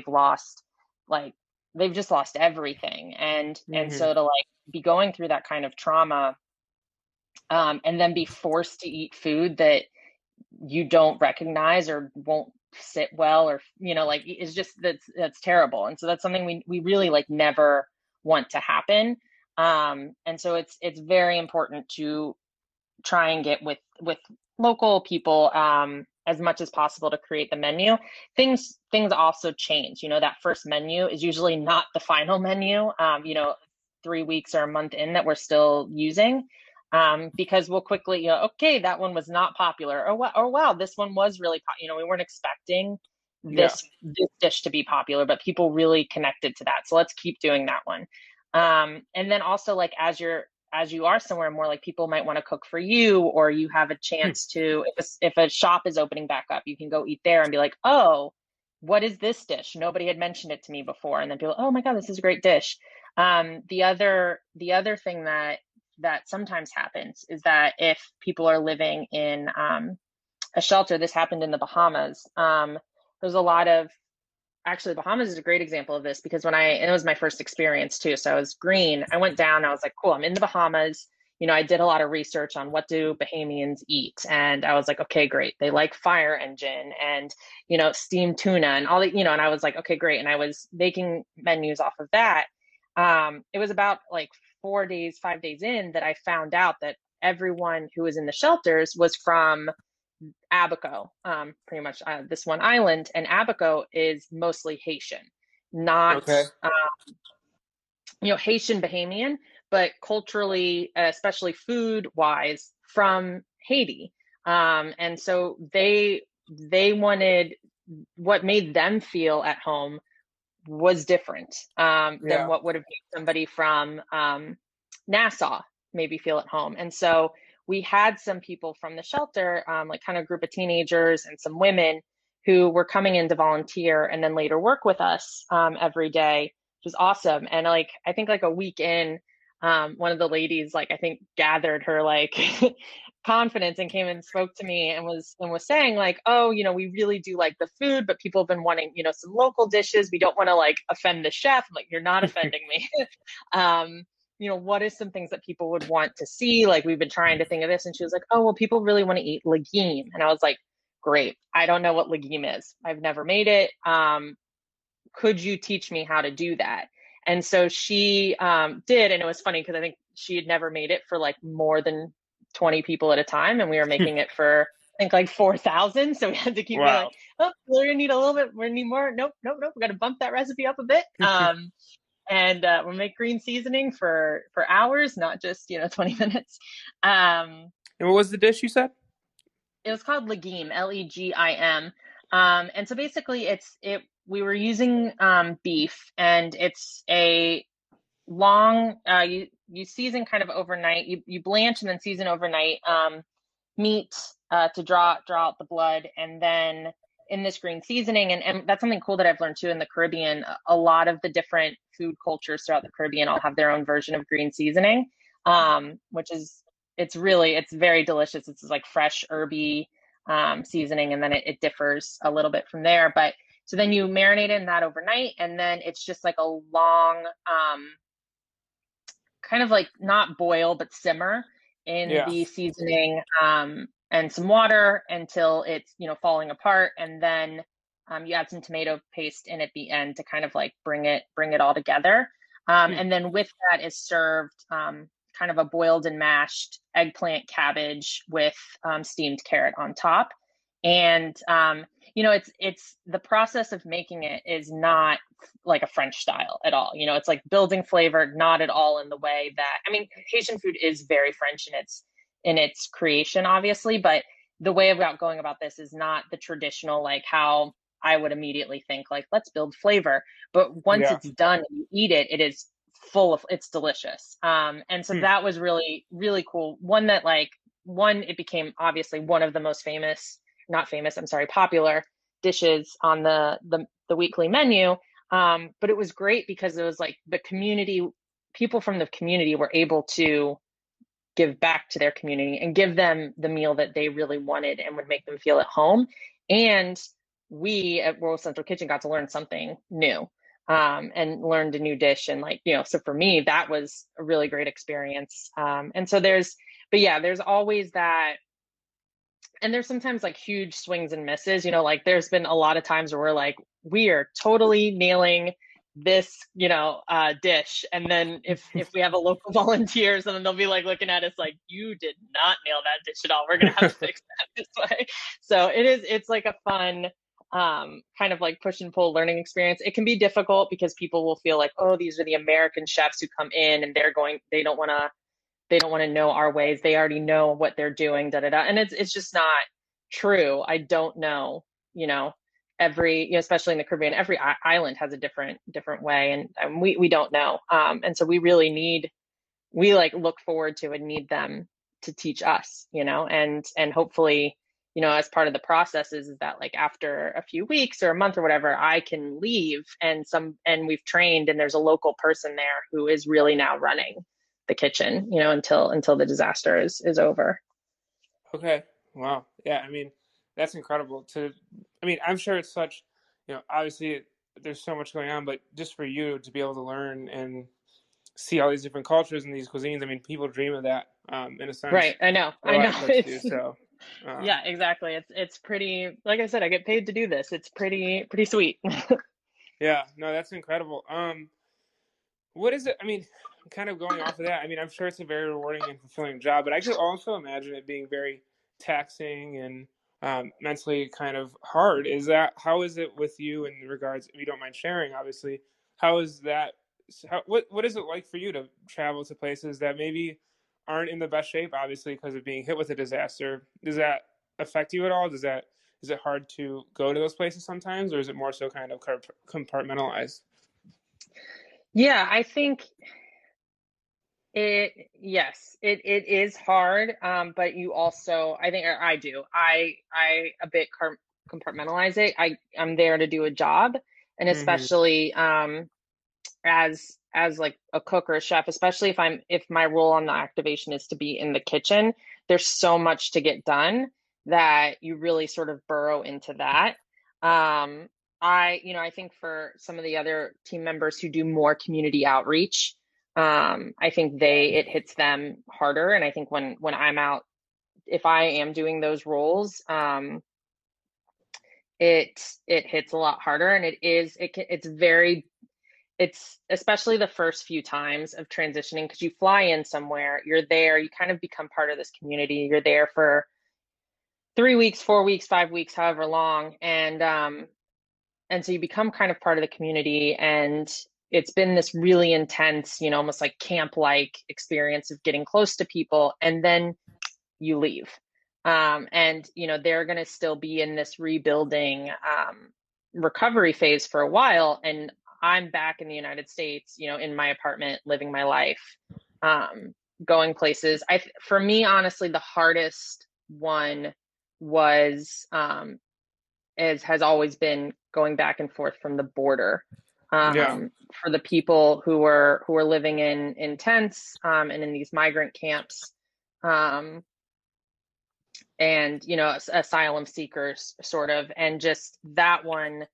[SPEAKER 2] just lost everything. And so to be going through that kind of trauma, and then be forced to eat food that you don't recognize or won't sit well, or it's just that's terrible. And so that's something we really never want to happen. And so it's very important to try and get with local people as much as possible to create the menu. Things also change. That first menu is usually not the final menu. 3 weeks or a month in that we're still using. Because we'll quickly, okay, that one was not popular, or wow, this one was really popular. We weren't expecting this dish to be popular, but people really connected to that. So let's keep doing that one. And then also as you are somewhere more, people might want to cook for you, or you have a chance to, if a shop is opening back up, you can go eat there and be like, oh, what is this dish? Nobody had mentioned it to me before. And then people, oh my God, this is a great dish. The other thing that sometimes happens is that if people are living in a shelter, this happened in the Bahamas. There's a lot of, actually, the Bahamas is a great example of this, because and it was my first experience too. So I was green. I went down, I was like, cool, I'm in the Bahamas. I did a lot of research on what do Bahamians eat. And I was like, okay, great. They like fire engine and, steamed tuna and all the, and I was like, okay, great. And I was making menus off of that. It was about 5 days in that I found out that everyone who was in the shelters was from Abaco, pretty much this one island. And Abaco is mostly Haitian, not, Haitian Bahamian, but culturally, especially food wise, from Haiti. And so they wanted, what made them feel at home was different than what would have made somebody from Nassau maybe feel at home. And so we had some people from the shelter, kind of a group of teenagers and some women who were coming in to volunteer and then later work with us every day, which was awesome. And I think a week in, one of the ladies, like, I think gathered her like confidence and came and spoke to me and was saying like, oh, we really do like the food, but people have been wanting, some local dishes. We don't want to like offend the chef. I'm like, you're not offending me. um, what is some things that people would want to see? Like, we've been trying to think of this. And she was like, oh, well, people really want to eat legume. And I was like, great. I don't know what legume is. I've never made it. Could you teach me how to do that? And so she did. And it was funny because I think she had never made it for like more than 20 people at a time. And we were making it for, I think, like 4,000. So we had to keep being like, oh, we're going to need a little bit, we need more. Nope. We're going to bump that recipe up a bit. And we'll make green seasoning for hours, not just, 20 minutes.
[SPEAKER 1] And what was the dish you said?
[SPEAKER 2] It was called Legime, Legim. And so basically we were using beef, and it's a long, you season kind of overnight. You blanch and then season overnight meat to draw out the blood, and then in this green seasoning, and that's something cool that I've learned too in the Caribbean. A lot of the different food cultures throughout the Caribbean all have their own version of green seasoning, which is it's very delicious. It's like fresh herby seasoning, and then it differs a little bit from there. But so then you marinate in that overnight, and then it's just like a long, kind of like not boil, but simmer in the seasoning and some water until it's, falling apart. And then you add some tomato paste in at the end to kind of like bring it all together. And then with that is served kind of a boiled and mashed eggplant cabbage with steamed carrot on top. And, it's the process of making it is not like a French style at all. It's like building flavor, not at all in the way that, Haitian food is very French in its creation, obviously, but the way about going about this is not the traditional, like how I would immediately think like, let's build flavor. But once it's done and you eat it, it is it's delicious. And so that was really, really cool. It became obviously one of the most popular dishes on the weekly menu. But it was great because it was like people from the community were able to give back to their community and give them the meal that they really wanted and would make them feel at home. And we at World Central Kitchen got to learn something new, and learned a new dish. And so for me, that was a really great experience. And so there's always that. And there's sometimes like huge swings and misses, like there's been a lot of times where we're like, we are totally nailing this, dish. And then if we have a local volunteer, then they'll be like looking at us like, you did not nail that dish at all. We're going to have to fix that this way. So it's like a fun, kind of like push and pull learning experience. It can be difficult because people will feel like, oh, these are the American chefs who come in and they don't want to know our ways. They already know what they're doing, And it's just not true. I don't know, especially in the Caribbean, every island has a different way. And we don't know. And so we really look forward to and need them to teach us, and hopefully, as part of the process is that like after a few weeks or a month or whatever, I can leave and we've trained and there's a local person there who is really now running the kitchen, until the disaster is over.
[SPEAKER 1] Okay. Wow. Yeah. That's incredible I'm sure it's such, obviously there's so much going on, but just for you to be able to learn and see all these different cultures and these cuisines, people dream of that, in a sense.
[SPEAKER 2] Right. I know. Yeah, exactly. It's pretty, like I said, I get paid to do this. It's pretty sweet.
[SPEAKER 1] Yeah, no, that's incredible. What is it? Kind of going off of that, I'm sure it's a very rewarding and fulfilling job, but I could also imagine it being very taxing and mentally kind of hard. How is it with you in regards, if you don't mind sharing, obviously, how is that, what is it like for you to travel to places that maybe aren't in the best shape, obviously, because of being hit with a disaster? Does that affect you at all? Is it hard to go to those places sometimes, or is it more so kind of compartmentalized?
[SPEAKER 2] Yeah, I think it is hard. But you also, I think, or I do, I a bit compartmentalize it. I'm there to do a job, and especially, as like a cook or a chef, especially if my role on the activation is to be in the kitchen, there's so much to get done that you really sort of burrow into that. I think for some of the other team members who do more community outreach, I think it hits them harder. And I think when I'm out, if I am doing those roles, it hits a lot harder, and it's especially the first few times of transitioning, because you fly in somewhere, you're there, you kind of become part of this community. You're there for 3 weeks, 4 weeks, 5 weeks, however long, and so you become kind of part of the community, and it's been this really intense, almost like camp-like experience of getting close to people, and then you leave. And they're going to still be in this rebuilding recovery phase for a while, and I'm back in the United States, in my apartment, living my life, going places. For me, honestly, the hardest one was has always been going back and forth from the border.
[SPEAKER 1] Yeah.
[SPEAKER 2] For the people who were living in tents, and in these migrant camps, and asylum seekers, sort of, and just that one,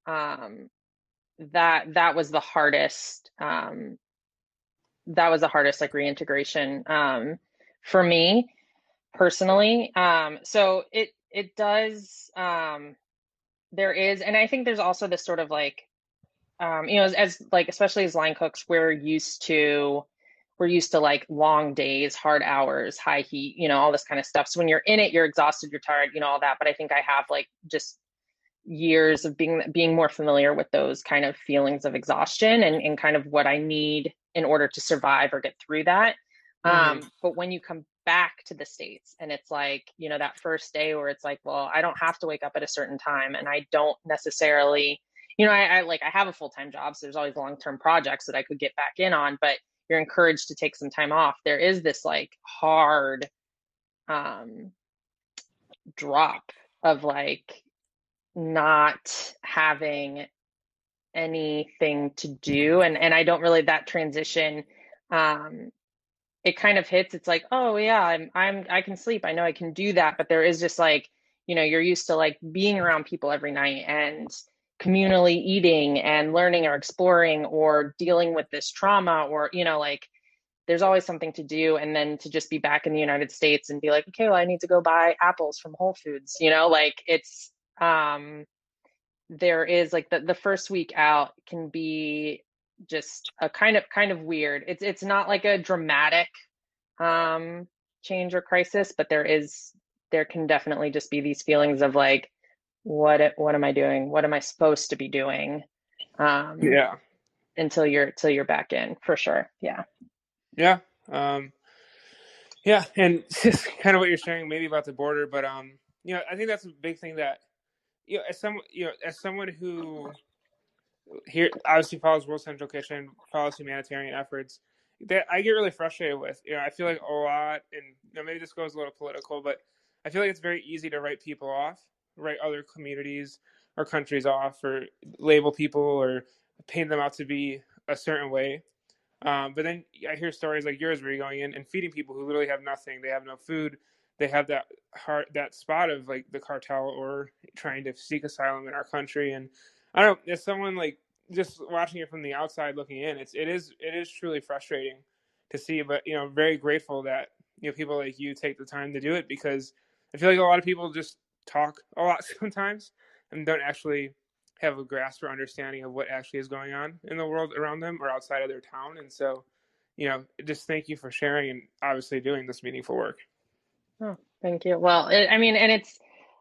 [SPEAKER 2] that was the hardest. That was the hardest, like, reintegration, for me personally. So it does. There is, and I think there's also this sort of like, as like, especially as line cooks, we're used to like long days, hard hours, high heat, all this kind of stuff. So when you're in it, you're exhausted, you're tired, all that. But I think I have like just years of being more familiar with those kind of feelings of exhaustion, and kind of what I need in order to survive or get through that. But when you come back to the States, and it's like, that first day where it's like, well, I don't have to wake up at a certain time, and I don't necessarily, I have a full-time job, so there's always long-term projects that I could get back in on, but you're encouraged to take some time off. There is this like hard drop of like not having anything to do, and I don't really, that transition, it kind of hits. It's like, oh yeah, I can sleep, I know I can do that, but there is just like, you're used to like being around people every night, and communally eating and learning or exploring or dealing with this trauma, or like there's always something to do. And then to just be back in the United States and be like, okay, well, I need to go buy apples from Whole Foods, like it's there is like the first week out can be just a kind of weird. It's not like a dramatic change or crisis, but there can definitely just be these feelings of like, what am I doing? What am I supposed to be doing?
[SPEAKER 1] Yeah.
[SPEAKER 2] Until you're back in, for sure. Yeah.
[SPEAKER 1] Yeah. Yeah. And just kind of what you're sharing maybe about the border, but I think that's a big thing that, as someone who here obviously follows World Central Kitchen, follows humanitarian efforts, that I get really frustrated with. I feel like a lot, and maybe this goes a little political, but I feel like it's very easy to write people off, write other communities or countries off, or label people or paint them out to be a certain way. But then I hear stories like yours where you're going in and feeding people who literally have nothing. They have no food. They have that spot of like the cartel or trying to seek asylum in our country. And I don't know, as someone like just watching it from the outside looking in, it is truly frustrating to see. But very grateful that people like you take the time to do it, because I feel like a lot of people just talk a lot sometimes and don't actually have a grasp or understanding of what actually is going on in the world around them or outside of their town. And so, just thank you for sharing and obviously doing this meaningful work.
[SPEAKER 2] Oh, thank you. Well, and it's,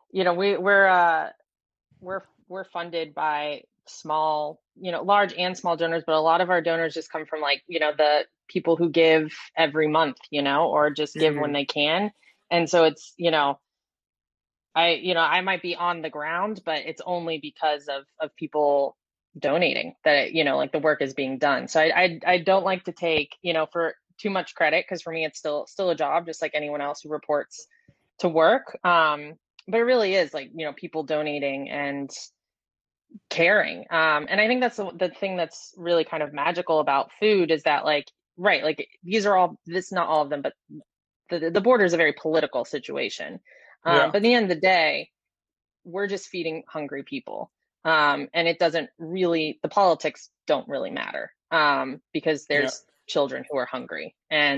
[SPEAKER 2] we're funded by small, large and small donors, but a lot of our donors just come from like, the people who give every month, or just give when they can. And so it's, I might be on the ground, but it's only because of people donating that, like the work is being done. So I don't like to take, for too much credit, because for me, it's still a job, just like anyone else who reports to work. But it really is like, people donating, and caring. And I think that's the thing that's really kind of magical about food is that like, right, like these are all, this, not all of them, but the border is a very political situation.
[SPEAKER 1] Yeah.
[SPEAKER 2] But at the end of the day, we're just feeding hungry people. And it doesn't really, the politics don't really matter, because
[SPEAKER 1] Yeah.
[SPEAKER 2] there's children who are hungry,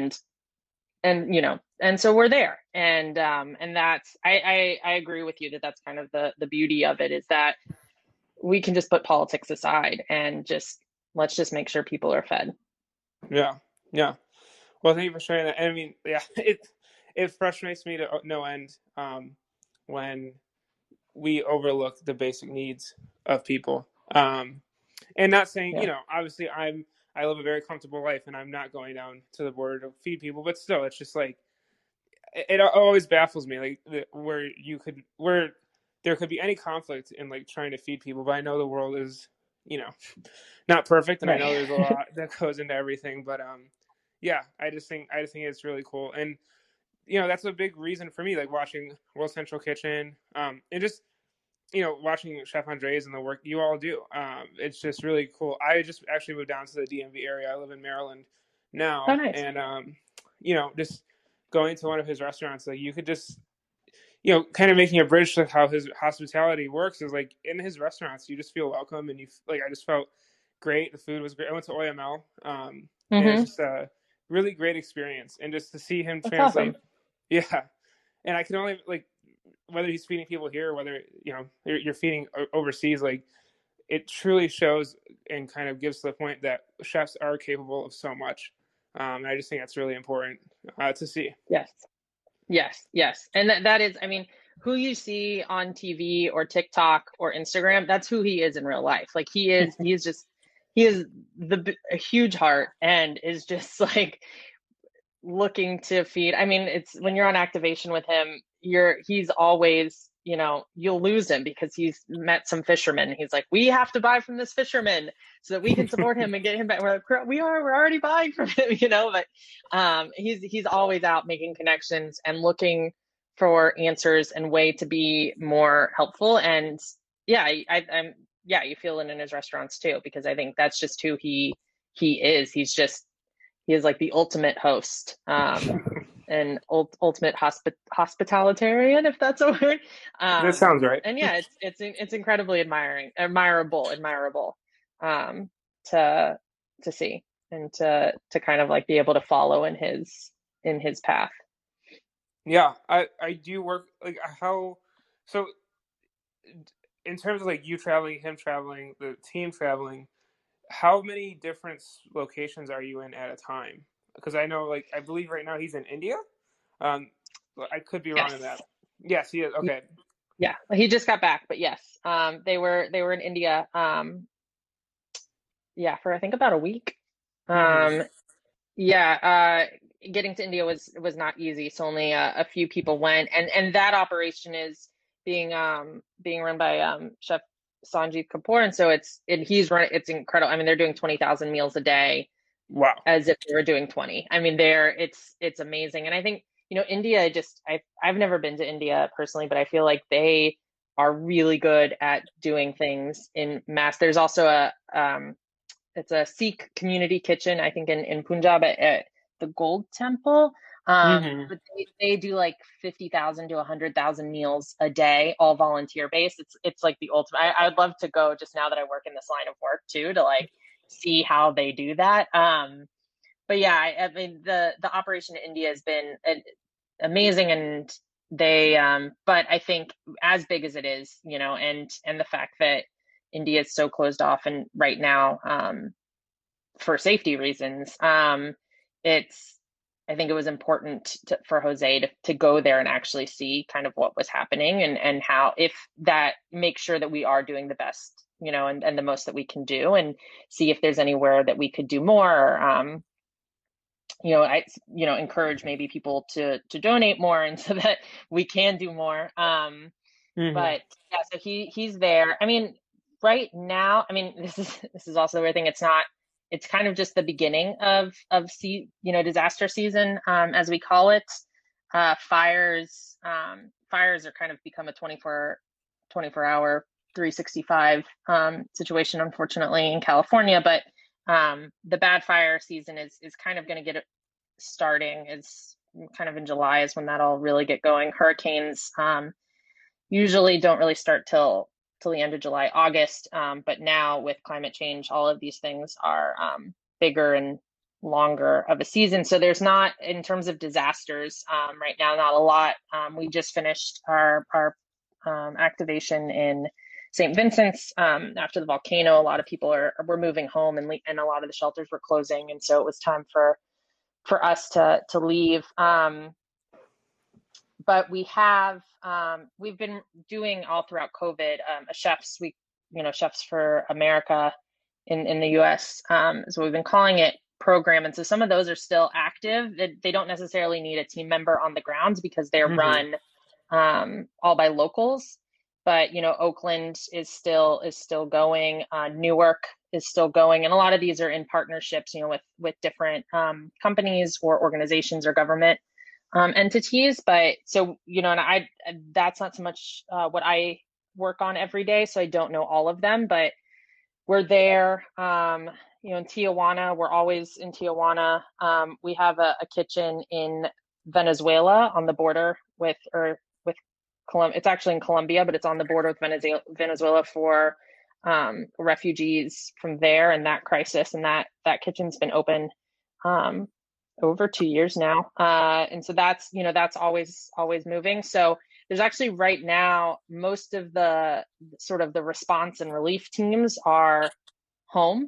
[SPEAKER 2] and and so we're there. And that's, I agree with you that that's kind of the beauty of it, is that we can just put politics aside and just, let's just make sure people are fed.
[SPEAKER 1] Yeah. Yeah. Well, thank you for sharing that. And I mean, yeah, it frustrates me to no end when we overlook the basic needs of people. And not saying,
[SPEAKER 2] Yeah.
[SPEAKER 1] obviously I live a very comfortable life and I'm not going down to the border to feed people, but still, it's just like it always baffles me, like where there could be any conflict in like trying to feed people, but I know the world is, you know, not perfect, and I know
[SPEAKER 2] Right.
[SPEAKER 1] there's a lot that goes into everything, but yeah, I just think it's really cool, and that's a big reason for me, like watching World Central Kitchen, and just watching Chef Andres and the work you all do. It's just really cool. I just actually moved down to the DMV area. I live in Maryland
[SPEAKER 2] Oh,
[SPEAKER 1] now,
[SPEAKER 2] nice.
[SPEAKER 1] and just going to one of his restaurants, like you could just, kind of making a bridge to how his hospitality works is like in his restaurants, you just feel welcome, and I just felt great. The food was great. I went to OML, and it's
[SPEAKER 2] Mm-hmm.
[SPEAKER 1] just a really great experience, and just to see him
[SPEAKER 2] That's awesome.
[SPEAKER 1] translate, yeah. And I can only like whether he's feeding people here or whether you're feeding overseas, like it truly shows and kind of gives to the point that chefs are capable of so much. And I just think that's really important to see.
[SPEAKER 2] Yes. Yes, yes. And that is, I mean, who you see on TV or TikTok or Instagram, that's who he is in real life. Like he is a huge heart and is just like looking to feed. I mean, it's when you're on activation with him, he's always, you'll lose him because he's met some fishermen. He's like, we have to buy from this fisherman so that we can support him and get him back. We're like, we're already buying from him, but he's always out making connections and looking for answers and way to be more helpful. And yeah, I'm yeah, you feel it in his restaurants too, because I think that's just who he is. He is like the ultimate host, and ultimate hospitalitarian, if that's a word.
[SPEAKER 1] That sounds right.
[SPEAKER 2] And yeah, it's incredibly admirable, um, to see and to kind of like be able to follow in his path.
[SPEAKER 1] Yeah, I do work like how so in terms of like you traveling, him traveling, the team traveling. How many different locations are you in at a time? Because I know, like, I believe right now he's in India. Um, I could be wrong
[SPEAKER 2] Yes.
[SPEAKER 1] in that. Yes, he is. Okay.
[SPEAKER 2] Yeah, he just got back, but yes, they were in India, yeah, for I think about a week.
[SPEAKER 1] Hmm.
[SPEAKER 2] Um, Yeah, getting to India was not easy. So only a few people went, and that operation is being run by Chef Sanjeev Kapoor, and so he's run it's incredible. I mean, they're doing 20,000 meals a day
[SPEAKER 1] Wow.
[SPEAKER 2] as if they were doing 20. I mean, it's amazing, and I think India, just I've never been to India personally, but I feel like they are really good at doing things in mass. There's also it's a Sikh community kitchen, I think in Punjab at the Gold Temple.
[SPEAKER 1] Hmm.
[SPEAKER 2] But they do like 50,000 to 100,000 meals a day, all volunteer based. It's like the ultimate. I would love to go just now that I work in this line of work too, to like see how they do that. But yeah, I mean the operation in India has been amazing, and but I think as big as it is, and the fact that India is so closed off and right now, for safety reasons, it's I think it was important for Jose to go there and actually see kind of what was happening, and how, if that, make sure that we are doing the best, and the most that we can do, and see if there's anywhere that we could do more. I encourage maybe people to donate more, and so that we can do more.
[SPEAKER 1] Hmm.
[SPEAKER 2] But yeah, so he's there. I mean, right now, I mean, this is also the weird thing. It's kind of just the beginning of disaster season, as we call it. Fires are kind of become a 24 hour 365 situation, unfortunately, in California. But the bad fire season is kind of going to get starting. Is kind of in July is when that'll really get going. Hurricanes usually don't really start till the end of July, August. But now with climate change, all of these things are bigger and longer of a season. So there's not, in terms of disasters right now, not a lot. We just finished our activation in St. Vincent's after the volcano. A lot of people were moving home, and a lot of the shelters were closing, and so it was time for us to leave. But we've been doing all throughout COVID a Chefs Week, Chefs for America in the U.S. So we've been calling it program, and so some of those are still active. They don't necessarily need a team member on the grounds because they're run all by locals. But Oakland is still going. Newark is still going, and a lot of these are in partnerships, with different companies or organizations or government entities. But so and that's not so much what I work on every day, so I don't know all of them. But we're there. In Tijuana, we're always in Tijuana. We have a kitchen in Venezuela on the border with Colombia. It's actually in Colombia, but it's on the border with Venezuela for refugees from there and that crisis. And that kitchen's been open over 2 years now. And so that's always moving. So there's actually right now, most of the sort of the response and relief teams are home.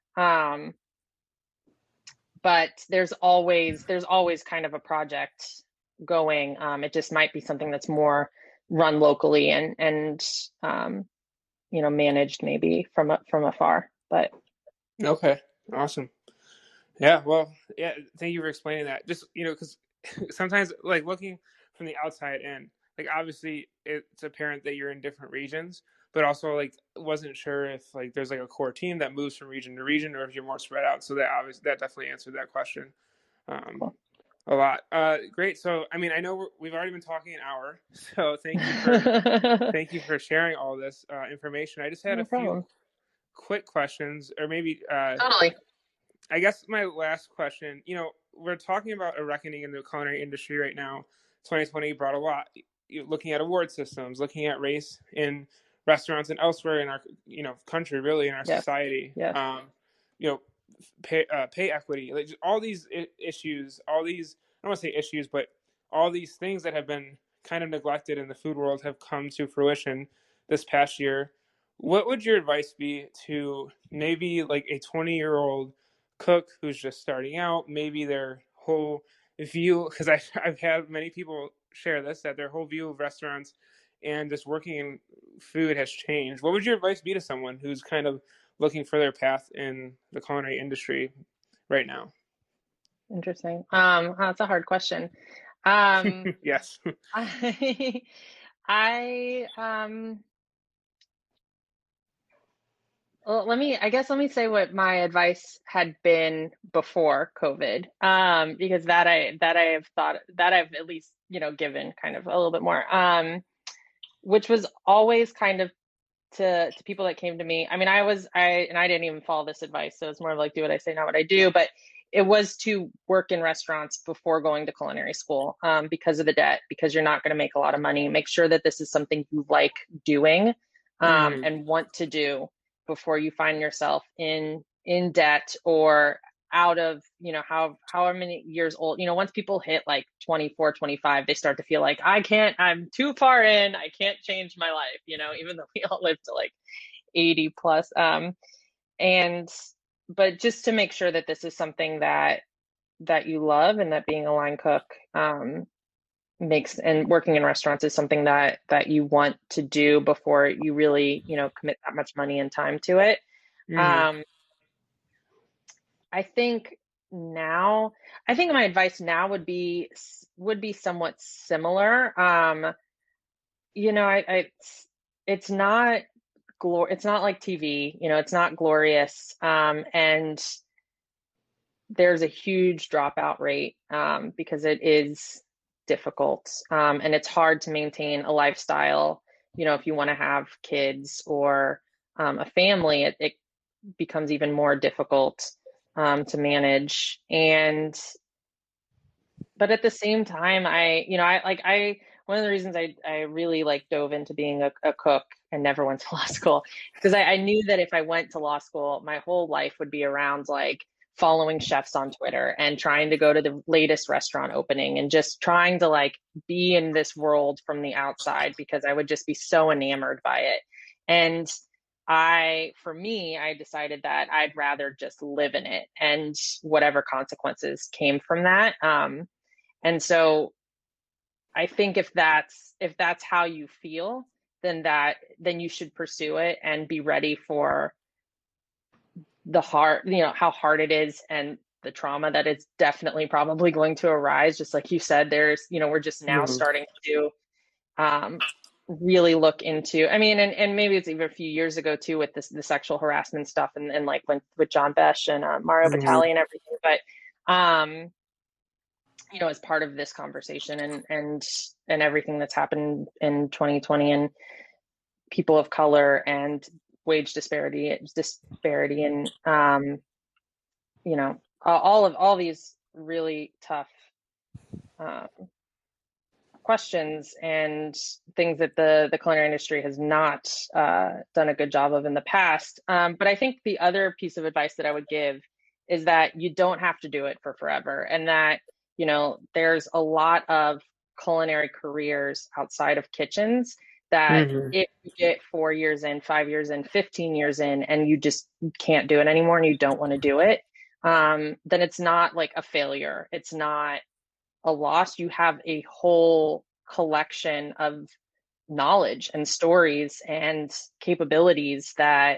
[SPEAKER 2] But there's always kind of a project going. It just might be something that's more run locally and managed maybe from afar. But
[SPEAKER 1] Okay, awesome. Yeah, well, yeah, thank you for explaining that. Just because sometimes, like, looking from the outside in, like, obviously it's apparent that you're in different regions, but also, like, wasn't sure if, like, there's like a core team that moves from region to region, or if you're more spread out. So that definitely answered that question
[SPEAKER 2] Cool.
[SPEAKER 1] a lot. Great. So I mean, I know we've already been talking an hour, so thank you for sharing all this information. I just had
[SPEAKER 2] No problem.
[SPEAKER 1] few quick questions, or maybe
[SPEAKER 2] Totally.
[SPEAKER 1] I guess my last question, we're talking about a reckoning in the culinary industry right now. 2020 brought a lot. Looking at award systems, looking at race in restaurants and elsewhere in our, country, really, in our society.
[SPEAKER 2] Yes.
[SPEAKER 1] Pay equity, like all these issues, all these, I don't want to say issues, but all these things that have been kind of neglected in the food world have come to fruition this past year. What would your advice be to maybe like a 20-year-old cook who's just starting out, maybe their whole view, because I've had many people share this, that their whole view of restaurants and just working in food has changed. What would your advice be to someone who's kind of looking for their path in the culinary industry right now?
[SPEAKER 2] Interesting. That's a hard question.
[SPEAKER 1] Yes.
[SPEAKER 2] Well, let me say what my advice had been before COVID, because that I have thought, that I've at least, given kind of a little bit more, which was always kind of to people that came to me. I mean, I didn't even follow this advice. So it's more of like, do what I say, not what I do. But it was to work in restaurants before going to culinary school, because of the debt, because you're not going to make a lot of money. Make sure that this is something you like doing, and want to do before you find yourself in debt or out of, however many years old. Once people hit like 24, 25, they start to feel like, I'm too far in, I can't change my life, even though we all live to like 80 plus. But just to make sure that this is something that you love, and that being a line cook and working in restaurants is something that you want to do before you really, commit that much money and time to it. I think my advice now would be somewhat similar. It's not like TV, it's not glorious. And there's a huge dropout rate, because it is difficult. And it's hard to maintain a lifestyle if you want to have kids or a family, it becomes even more difficult to manage. But at the same time, one of the reasons I really like dove into being a cook and never went to law school, because I knew that if I went to law school, my whole life would be around like following chefs on Twitter and trying to go to the latest restaurant opening and just trying to like be in this world from the outside, because I would just be so enamored by it. And for me, I decided that I'd rather just live in it and whatever consequences came from that. And so I think if that's how you feel, then you should pursue it and be ready for the hard, how hard it is and the trauma that is definitely probably going to arise. Just like you said, we're just now starting to really look into, I mean, and maybe it's even a few years ago too, with the sexual harassment stuff and like with John Besh and Mario Batali and everything. But, as part of this conversation and everything that's happened in 2020 and people of color and wage disparity and, all these really tough questions and things that the culinary industry has not done a good job of in the past. But I think the other piece of advice that I would give is that you don't have to do it for forever, and that, there's a lot of culinary careers outside of kitchens that if you get 4 years in, 5 years in, 15 years in, and you just can't do it anymore and you don't want to do it, then it's not like a failure. It's not a loss. You have a whole collection of knowledge and stories and capabilities that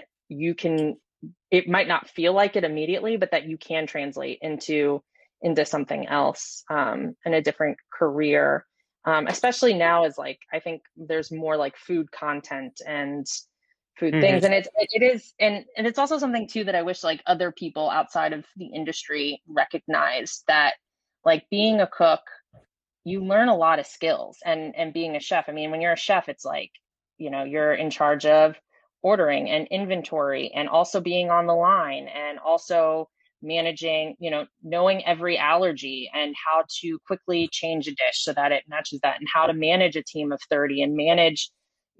[SPEAKER 2] it might not feel like it immediately, but that you can translate into something else, and a different career. Especially now, as like, I think there's more like food content and food things. And it is, and it's also something too that I wish like other people outside of the industry recognize, that like being a cook, you learn a lot of skills, and being a chef. I mean, when you're a chef, it's like, you're in charge of ordering and inventory and also being on the line and also managing, knowing every allergy and how to quickly change a dish so that it matches that, and how to manage a team of 30 and manage,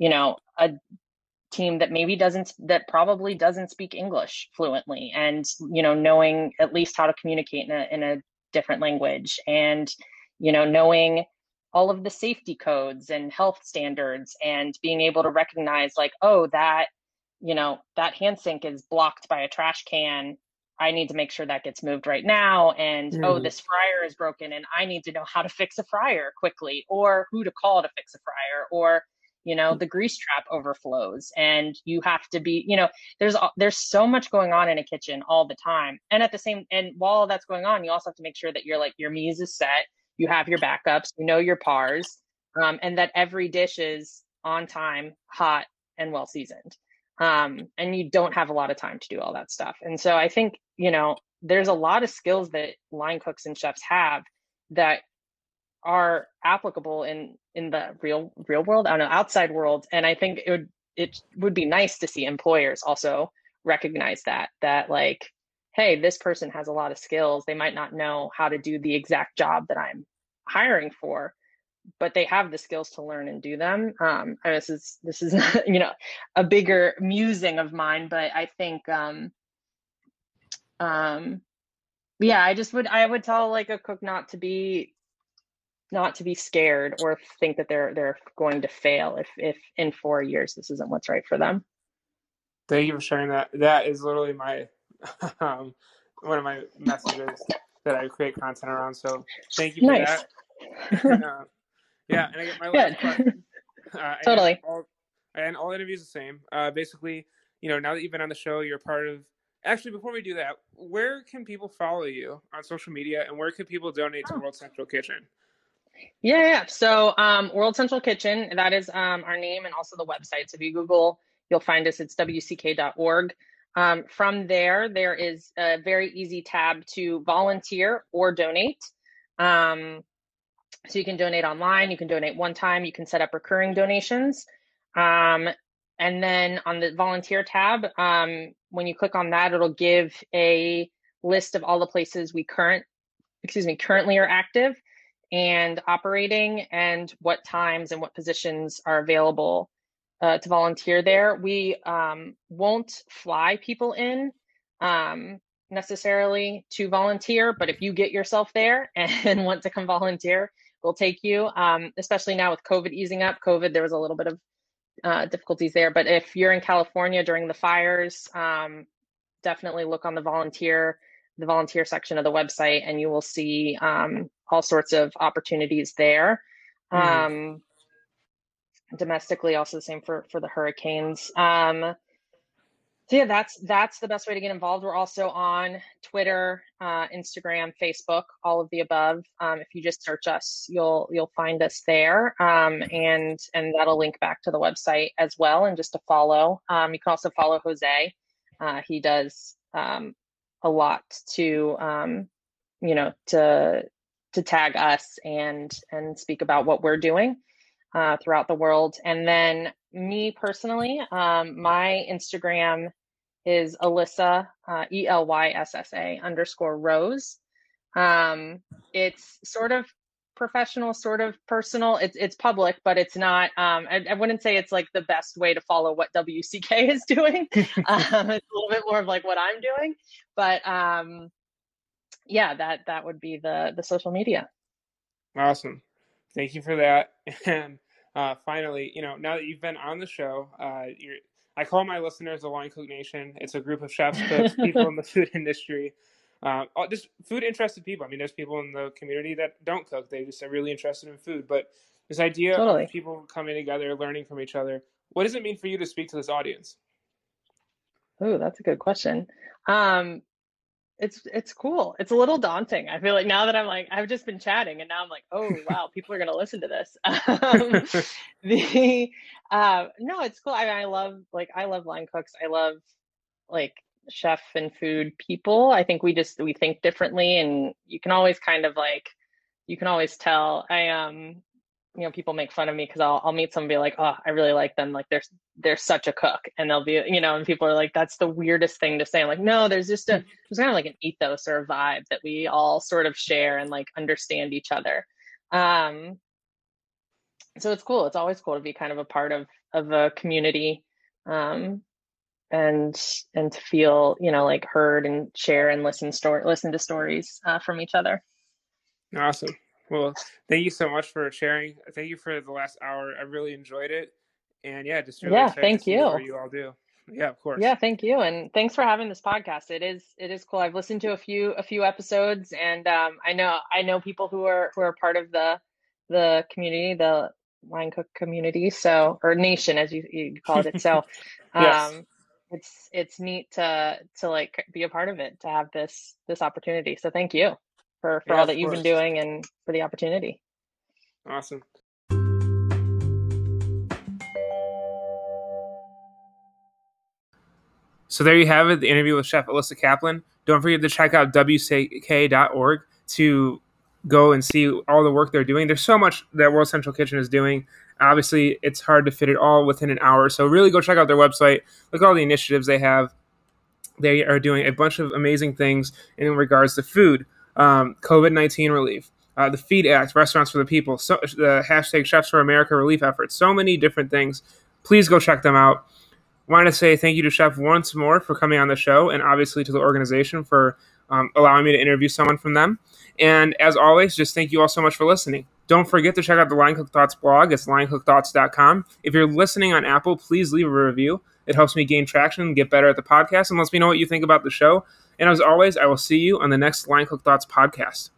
[SPEAKER 2] a team that probably doesn't speak English fluently, and, knowing at least how to communicate in a different language, and, knowing all of the safety codes and health standards, and being able to recognize like, oh, that hand sink is blocked by a trash can. I need to make sure that gets moved right now. And, oh, this fryer is broken and I need to know how to fix a fryer quickly, or who to call to fix a fryer, or, the grease trap overflows and you have to be, there's so much going on in a kitchen all the time. And while that's going on, you also have to make sure that your mise is set, you have your backups, your pars, and that every dish is on time, hot, and well seasoned. And you don't have a lot of time to do all that stuff. And so I think, there's a lot of skills that line cooks and chefs have that are applicable in the real world, I don't know, outside world. And I think it would be nice to see employers also recognize that like, hey, this person has a lot of skills. They might not know how to do the exact job that I'm hiring for, but they have the skills to learn and do them. And this is not, a bigger musing of mine, but I think, yeah, I would tell like a cook not to be scared or think that they're going to fail if in 4 years this isn't what's right for them.
[SPEAKER 1] Thank you for sharing that. That is literally my one of my messages that I create content around. So thank you for
[SPEAKER 2] nice.
[SPEAKER 1] that. Yeah, and I get my last question.
[SPEAKER 2] Totally.
[SPEAKER 1] And all interviews the same. Basically, now that you've been on the show, you're part of. Actually, before we do that, where can people follow you on social media, and where can people donate to World Central Kitchen?
[SPEAKER 2] Yeah. So World Central Kitchen, that is our name and also the website. So if you Google, you'll find us. It's wck.org. From there is a very easy tab to volunteer or donate. So you can donate online, you can donate one time, you can set up recurring donations. And then on the volunteer tab, when you click on that, it'll give a list of all the places we currently are active and operating, and what times and what positions are available to volunteer there. We won't fly people in necessarily to volunteer, but if you get yourself there and want to come volunteer, we'll take you. Especially now with COVID easing up. There was a little bit of difficulties there, but if you're in California during the fires, definitely look on the volunteer section of the website, and you will see all sorts of opportunities there. Domestically, also the same for the hurricanes. So yeah, that's the best way to get involved. We're also on Twitter, Instagram, Facebook, all of the above. If you just search us, you'll find us there, and that'll link back to the website as well. And just to follow, you can also follow Jose. He does a lot to tag us and speak about what we're doing throughout the world. And then me personally, my Instagram is Elyssa, ELYSSA_Rose. It's sort of professional, sort of personal. It's public, but it's not, I wouldn't say it's like the best way to follow what WCK is doing. It's a little bit more of like what I'm doing, but yeah, that would be the social media.
[SPEAKER 1] Awesome. Thank you for that. And finally, now that you've been on the show, I call my listeners the Line Cook Nation. It's a group of chefs, cooks, people in the food industry, just food interested people. I mean, there's people in the community that don't cook. They just are really interested in food. But this idea of people coming together, learning from each other, what does it mean for you to speak to this audience?
[SPEAKER 2] Oh, that's a good question. It's cool. It's a little daunting. I feel like now that I've just been chatting, and now I'm like, oh wow, people are gonna listen to this. No, it's cool. I love line cooks. I love like chef and food people. I think we think differently, and you can always tell. People make fun of me because I'll meet someone and be like, oh, I really like them. Like they're such a cook. And they'll be, and people are like, that's the weirdest thing to say. I'm like, no, there's kind of like an ethos or a vibe that we all sort of share and like understand each other. So it's cool. It's always cool to be kind of a part of a community, and to feel, like heard and share and listen to stories from each other.
[SPEAKER 1] Awesome. Well, thank you so much for sharing. Thank you for the last hour. I really enjoyed it. And yeah, just really excited to see what you all do. Yeah, of course.
[SPEAKER 2] Yeah, thank you. And thanks for having this podcast. It is cool. I've listened to a few episodes, and I know people who are part of the community, the Line Cook community, or nation as you called it. So
[SPEAKER 1] yes.
[SPEAKER 2] It's neat to like be a part of it, to have this opportunity. So thank you for all that you've been doing and for the opportunity.
[SPEAKER 1] Awesome. So there you have it, the interview with Chef Elyssa Kaplan. Don't forget to check out WCK.org to go and see all the work they're doing. There's so much that World Central Kitchen is doing. Obviously, it's hard to fit it all within an hour. So really go check out their website. Look at all the initiatives they have. They are doing a bunch of amazing things in regards to food. COVID-19 relief, the Feed Act, Restaurants for the People, the hashtag Chefs for America relief efforts, so many different things. Please go check them out. I want to say thank you to Chef once more for coming on the show, and obviously to the organization for allowing me to interview someone from them. And as always, just thank you all so much for listening. Don't forget to check out the Line Cook Thoughts blog. It's linecookthoughts.com. If you're listening on Apple, please leave a review. It helps me gain traction and get better at the podcast, and lets me know what you think about the show. And as always, I will see you on the next Line Cook Thoughts podcast.